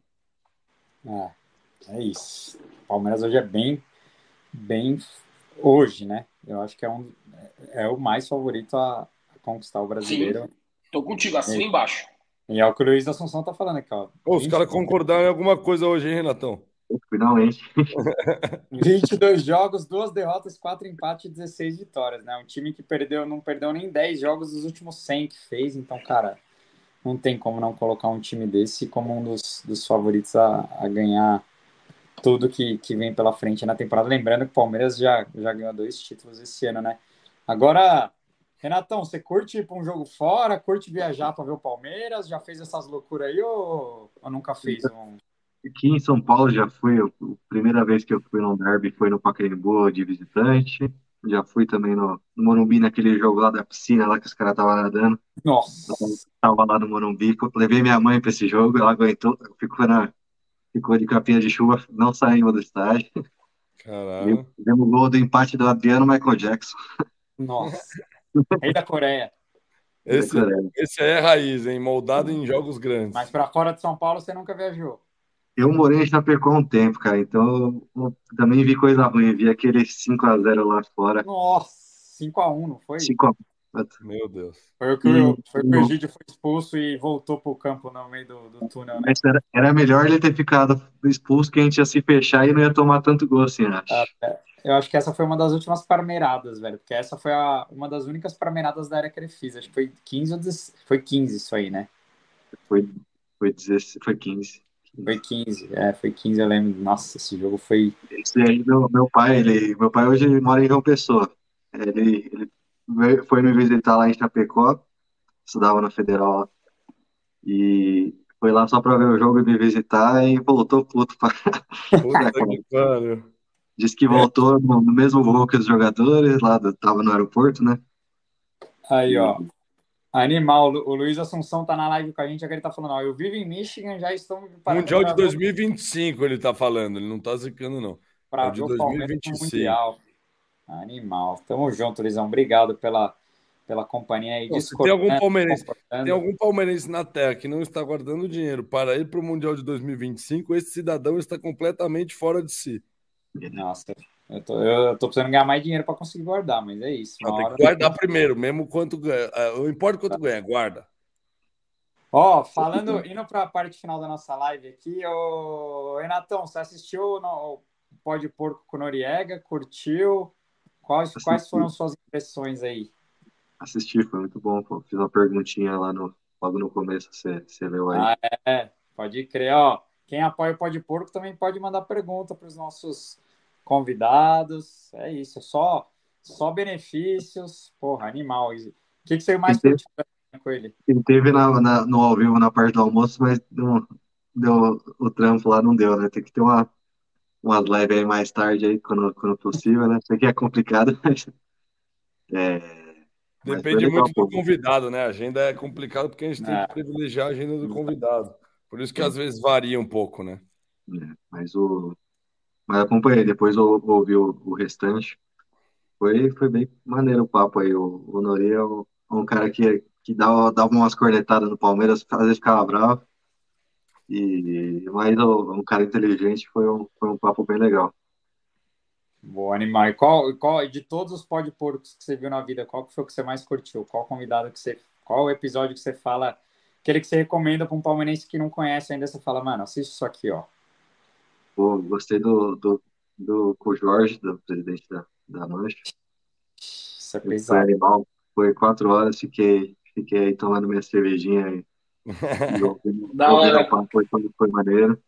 É, é isso. O Palmeiras hoje é bem, bem hoje, né? Eu acho que é, um, é o mais favorito a, a conquistar o brasileiro. Sim, tô contigo, assina E, embaixo. e é o que o Luiz Assunção tá falando aqui, ó. Ô, os vinte caras concordaram em alguma coisa hoje, hein, Renatão? Finalmente. vinte e dois jogos, duas derrotas, quatro empates e dezesseis vitórias, né? Um time que perdeu, não perdeu nem dez jogos dos últimos cem que fez, então, cara, não tem como não colocar um time desse como um dos, dos favoritos a, a ganhar tudo que, que vem pela frente na temporada. Lembrando que o Palmeiras já, já ganhou dois títulos esse ano, né? Agora, Renatão, você curte ir para um jogo fora? Curte viajar para ver o Palmeiras? Já fez essas loucuras aí ou, ou nunca fez um? Aqui em São Paulo já fui, eu- a primeira vez que eu fui no derby foi no Pacaembu de visitante. Já fui também no, no Morumbi, naquele jogo lá da piscina, lá que os caras estavam nadando. Eu Nossa! tava lá no Morumbi, fui- levei minha mãe para esse jogo, ela aguentou, ficou, na, ficou de capinha de chuva, não saímos do estádio. Viu- Caralho. Vimos o gol do empate do Adriano Michael Jackson, Nossa! Rei da Coreia. da Esse, Coreia. esse aí é raiz, hein? Moldado em jogos Mas grandes. para fora de São Paulo você nunca viajou? Eu morei em Chapecó há um tempo, cara, então eu também vi coisa ruim, vi aquele cinco a zero lá fora, Nossa! cinco a um, não foi? cinco a zero. Meu Deus. Foi o que E, o, foi o, que o Egídio foi expulso e voltou pro campo no meio do, do túnel, né? mas era, era melhor ele ter ficado expulso, que a gente ia se fechar e não ia tomar tanto gol assim, Ah, acho. é. Eu acho que essa foi uma das últimas parmeiradas, velho. Porque essa foi a, uma das únicas parmeiradas da era que ele fez. Acho que foi quinze ou dezesseis, foi quinze isso aí, né? Foi, foi, dezesseis, foi quinze. Foi quinze, é, foi quinze, eu lembro. Nossa, esse jogo foi. Esse aí, meu, meu pai, ele, meu pai hoje mora em João Pessoa. Ele, ele veio- foi me visitar lá em Chapecó, estudava na Federal lá, e foi lá só para ver o jogo e me visitar e voltou puto pra, pra Puta casa. que pariu. Diz que voltou no, no mesmo voo que os jogadores, lá do, tava no aeroporto, né? Aí, ó. E Animal, o Luiz Assunção tá na live com a gente, agora ele tá falando, ó, eu vivo em Michigan, já estou me preparando Mundial de para ver dois mil e vinte e cinco ele tá falando, ele não tá zicando, não. É para o ver de o Palmeiras no dois mil e vinte e cinco. Mundial. Animal. Tamo junto, Luizão. Obrigado pela, pela companhia aí, Pô, se tem algum discordando, palmeirense, tem concordando. algum palmeirense na Terra que não está guardando dinheiro para ir para o Mundial de dois mil e vinte e cinco, esse cidadão está completamente fora de si. Nossa, eu tô, eu tô precisando ganhar mais dinheiro para conseguir guardar, mas é isso. Não, Uma tem que hora. guardar primeiro, mesmo quanto ganha. Ah, não importa quanto ganha, guarda. Ó, falando, indo para a parte final da nossa live aqui, ô, Renatão, você assistiu no Pode Porco com Noriega? Curtiu? Quais, quais assisti, foram suas impressões aí? assisti, foi muito bom, pô. Fiz uma perguntinha lá no, logo no começo, você, você leu aí. Ah, é, pode crer, ó. Quem apoia o Pode Porco também pode mandar pergunta para os nossos convidados. É isso, só, só benefícios. Porra, animal. O que, que você mais Tentei, curtiu com ele? teve na, na- no ao vivo na parte do almoço, mas não, deu o trampo lá, não deu, né? Tem que ter uma, umas lives aí mais tarde aí, quando, quando possível, né? Sei que é complicado, mas, é, mas foi Depende legal, muito do pô. convidado, né? A agenda é complicada porque a gente tem que É, privilegiar a agenda do convidado. Por isso que às vezes varia um pouco, né? É, mas o, mas acompanhei, depois eu ouvi o, o restante. Foi, foi bem maneiro o papo aí. O, o Nori é um, um cara que, que dava, dava umas cornetadas no Palmeiras, às vezes ficava bravo. E, mas o- um cara inteligente, foi um, foi um papo bem legal. boa, animal. E qual, e qual, de todos os Pode Porcos que você viu na vida, qual que foi o que você mais curtiu? Qual convidado que você. Qual o episódio que você fala. Aquele que você recomenda para um palmeirense que não conhece ainda, você fala, mano, assiste isso aqui, ó. Pô, gostei do, do, do com o Jorge, do presidente da, da Mancha. Isso é Ele foi pesado. animal. Foi quatro horas, fiquei, fiquei aí tomando minha cervejinha e, e ouvindo, Da ouvindo o hora. papo, foi, foi maneiro.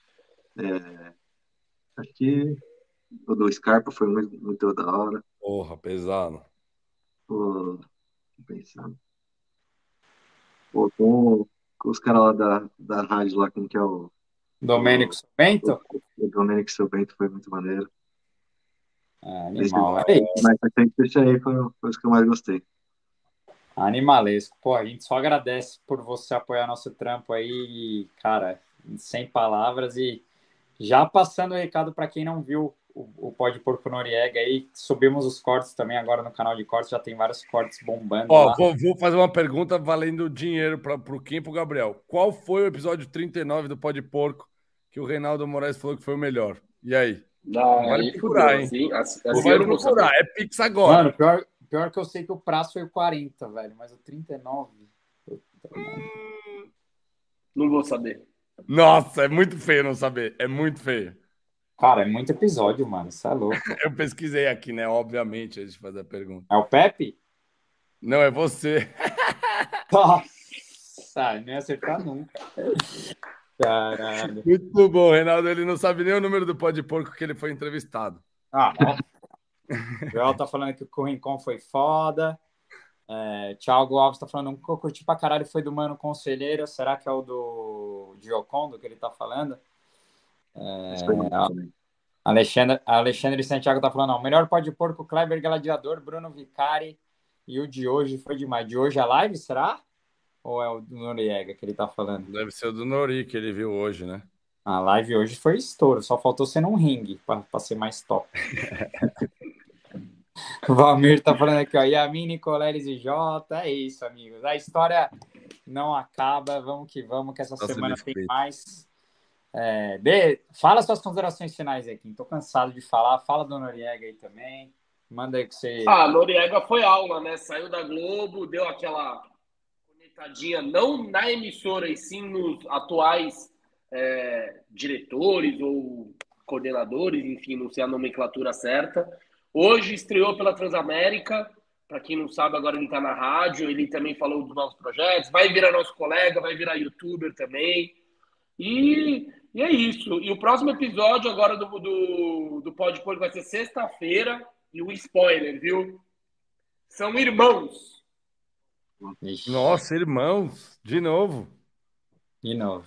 É, acho que o do Scarpa foi muito, muito da hora. Porra, pesado. Pô, tô pensando. Pô, com, com os caras lá da, da rádio lá, como que é o, Domênico o, o, Bento? o Domênico Seu Bento, foi muito maneiro. É, Esse, animal. É isso. mas esse aí foi, foi os que eu mais gostei. Animalesco. Pô, a gente só agradece por você apoiar nosso trampo aí, cara, sem palavras. E já passando o recado para quem não viu o, o Pode Porco Noriega aí, subimos os cortes também agora no canal de cortes, já tem vários cortes bombando Ó, lá. vou, vou fazer uma pergunta valendo dinheiro para o Kim e para o Gabriel. Qual foi o episódio trinta e nove do Pode Porco que o Reinaldo Moraes falou que foi o melhor? E aí? Não, Não vale aí procurar, fudeu. hein? Assim, assim Não eu vale não vou procurar, saber. é Pix agora. Mano, pior, pior que eu sei que o prazo foi o quarenta, velho, mas o trinta e nove... Não vou saber. Nossa, é muito feio não saber. É muito feio. Cara, é muito episódio, mano. Isso é louco. Eu pesquisei aqui, né? Obviamente, antes de fazer a pergunta. É o Pepe? Não, é você. Nossa, não ia acertar nunca. Caralho. Muito bom, Reinaldo. Ele não sabe nem o número do Pode Porco que ele foi entrevistado. Ah, ó. O Joel tá falando que o Rincon foi foda. É, Thiago Alves tá falando que eu curti pra caralho foi do Mano Conselheiro. Será que é o do Giocondo que ele tá falando? É, Alexandre, Alexandre Santiago tá falando, não, o melhor Pode Porco, Kleber Gladiador, Bruno Vicari e o de hoje foi demais. De hoje a live, será? Ou é o do Noriega que ele tá falando? Deve ser o do Nori que ele viu hoje, né? A live hoje foi estouro, só faltou ser num ringue pra, pra ser mais top. O Valmir tá falando aqui, ó, Yamin, Nicoleles e Jota, é isso, amigos. A história não acaba, vamos que vamos, que essa Nossa, semana desfeito. tem mais. É, de... Fala suas considerações finais aqui, tô cansado de falar, fala do Noriega aí também, manda aí que você... Ah, Noriega foi aula, né? Saiu da Globo, deu aquela conectadinha, não na emissora, e sim nos atuais é, diretores ou coordenadores, enfim, não sei a nomenclatura certa. Hoje estreou pela Transamérica, para quem não sabe, agora ele está na rádio, ele também falou dos novos projetos, vai virar nosso colega, vai virar youtuber também. E, e é isso. E o próximo episódio agora do, do, do Pode Porco vai ser sexta-feira, e o spoiler, viu? São irmãos. Ixi, Nossa, irmãos, de novo. de novo.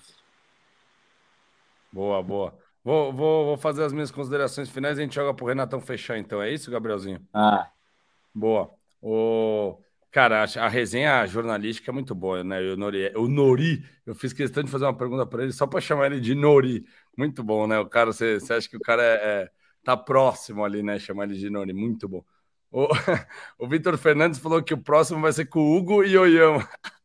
Boa, boa. Vou, vou, vou fazer as minhas considerações finais e a gente joga pro Renatão fechar, então. É isso, Gabrielzinho? Ah, Boa. O... Cara, a, a resenha jornalística é muito boa, né? O Nori, o Nori, eu fiz questão de fazer uma pergunta para ele só para chamar ele de Nori. Muito bom, né? O cara, você, você acha que o cara é, é, tá próximo ali, né? Chamar ele de Nori, muito bom. O, o Vitor Fernandes falou que o próximo vai ser com o Hugo e Oyama.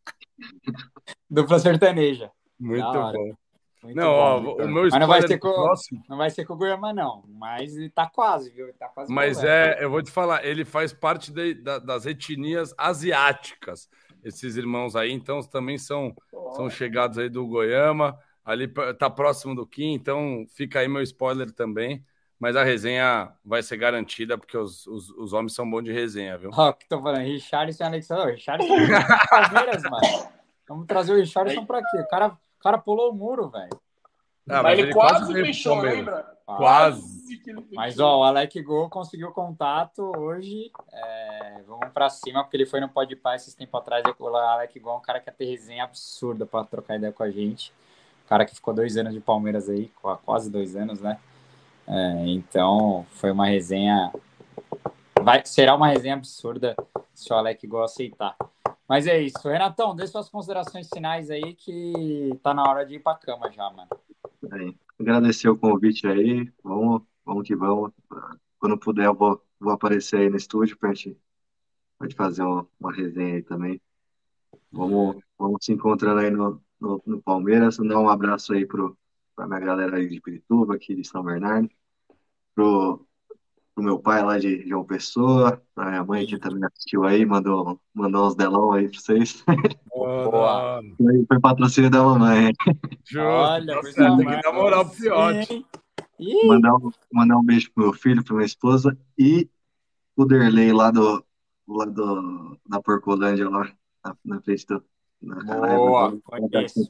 dupla sertaneja. Muito bom. Muito não, bom, ó, Victor. o meu mas não vai ser spoiler com, próximo. não vai ser com o Goiama, não. Mas ele tá quase, viu? Ele tá quase. Mas colando. é, eu vou te falar, ele faz parte de, da, das etnias asiáticas, esses irmãos aí, então também são, são chegados aí do Goiama, ali tá próximo do Kim, então fica aí meu spoiler também. Mas a resenha vai ser garantida, porque os, os, os homens são bons de resenha, viu? Ó, que tô falando, Richarlison e Alexandre. Richarlison é Palmeiras, mano. Vamos trazer o Richarlison pra quê? O cara, o cara pulou o muro, velho. Ah, mas, mas ele, ele quase quase veio pro fechou, Palmeiras. lembra? Quase. que ele fechou. Mas, ó, o Alec Gol conseguiu contato hoje. É, vamos pra cima, porque ele foi no Podpah esses tempos atrás. O Alec Gol é um cara que ia ter resenha absurda pra trocar ideia com a gente. O cara que ficou dois anos de Palmeiras aí, quase dois anos, né? É, então, foi uma resenha... Vai, será uma resenha absurda se o Alec Gol aceitar. Mas é isso. Renatão, dê suas considerações finais aí, que tá na hora de ir pra cama já, mano. É, agradecer o convite aí. Vamos, vamos que vamos. Quando puder, eu vou, vou aparecer aí no estúdio pra gente, pra gente fazer uma, uma resenha aí também. Vamos, vamos se encontrando aí no, no, no Palmeiras. Dar um abraço aí pro, pra minha galera aí de Pirituba, aqui de São Bernardo. Pro, pro meu pai lá de João Pessoa. Pra minha mãe que também assistiu aí, mandou, mandou uns delão aí pra vocês. Boa. Foi, foi patrocínio da mamãe. Justo. Olha, Tá certo, tem que dar moral pro Fiote. Mandar um, mandar um beijo pro meu filho, pra minha esposa e o Derlei lá do, lá do da Porcolândia lá na, na frente do na Boa, conheço.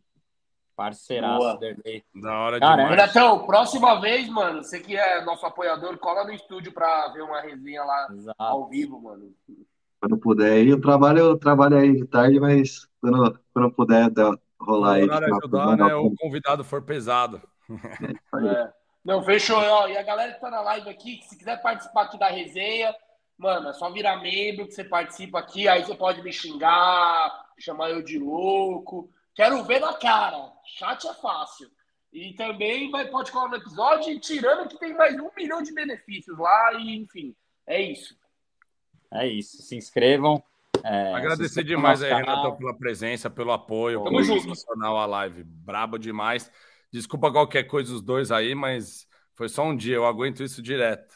Parceiraço, Derlei. Da hora Cara, demais. Renatão, próxima vez, mano, você que é nosso apoiador, cola no estúdio pra ver uma resenha lá Exato. ao vivo, mano. Quando puder aí, eu trabalho, eu trabalho aí de tarde, mas quando, quando puder dar, Quando rolar o aí de horário final de ajudar, semana, né? Ou algum, o convidado for pesado. é isso aí. É. Não, fechou. Ó, e a galera que tá na live aqui, que se quiser participar aqui da resenha, mano, é só virar membro que você participa aqui. Aí você pode me xingar, chamar eu de louco. Quero ver na cara. Chat é fácil. E também vai, pode colar no episódio, tirando que tem mais um milhão de benefícios lá. E, enfim, é isso. É isso. Se inscrevam. É, se Agradecer inscrevam no demais nosso aí, Renatão, canal. pela presença, pelo apoio. Pô, Tamo Foi junto. sensacional a live. Brabo demais. Desculpa qualquer coisa os dois aí, mas foi só um dia. Eu aguento isso direto.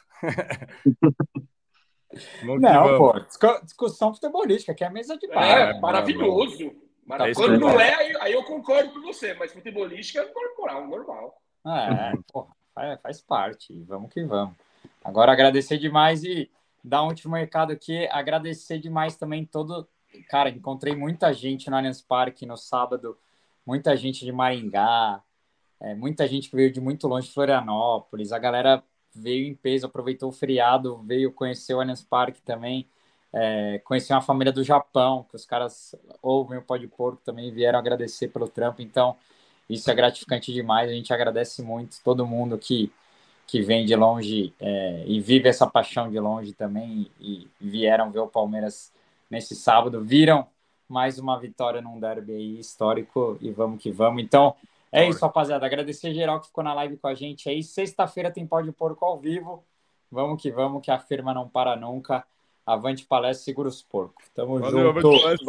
Vamos que Não, vamos. pô. discu- Discussão futebolística, que é mesa de bar. Ah, é É, bom, é bom. maravilhoso. Tá É isso Mara- que eu Quando não tudo. é, gosto. aí, aí eu concordo com você, mas futebolística é normal, normal. É, porra, faz, faz parte. Vamos que vamos. Agora agradecer demais e dar um último recado aqui. Agradecer demais também todo. Cara, encontrei muita gente no Allianz Parque no sábado, muita gente de Maringá, é, muita gente que veio de muito longe de Florianópolis. A galera veio em peso, aproveitou o feriado, veio conhecer o Allianz Parque também. É, conheci uma família do Japão, que os caras ouvem o Pó de Porco também vieram agradecer pelo trampo. Então, isso é gratificante demais. A gente agradece muito todo mundo que, que vem de longe é, e vive essa paixão de longe também e, e vieram ver o Palmeiras nesse sábado. Viram mais uma vitória num derby aí histórico e vamos que vamos. Então, é isso, rapaziada. Agradecer geral que ficou na live com a gente aí. Sexta-feira tem Pó de Porco ao vivo. Vamos que vamos, que a firma não para nunca. Avante palestra, segura os porcos. Tamo Valeu, junto. Avante Palestra.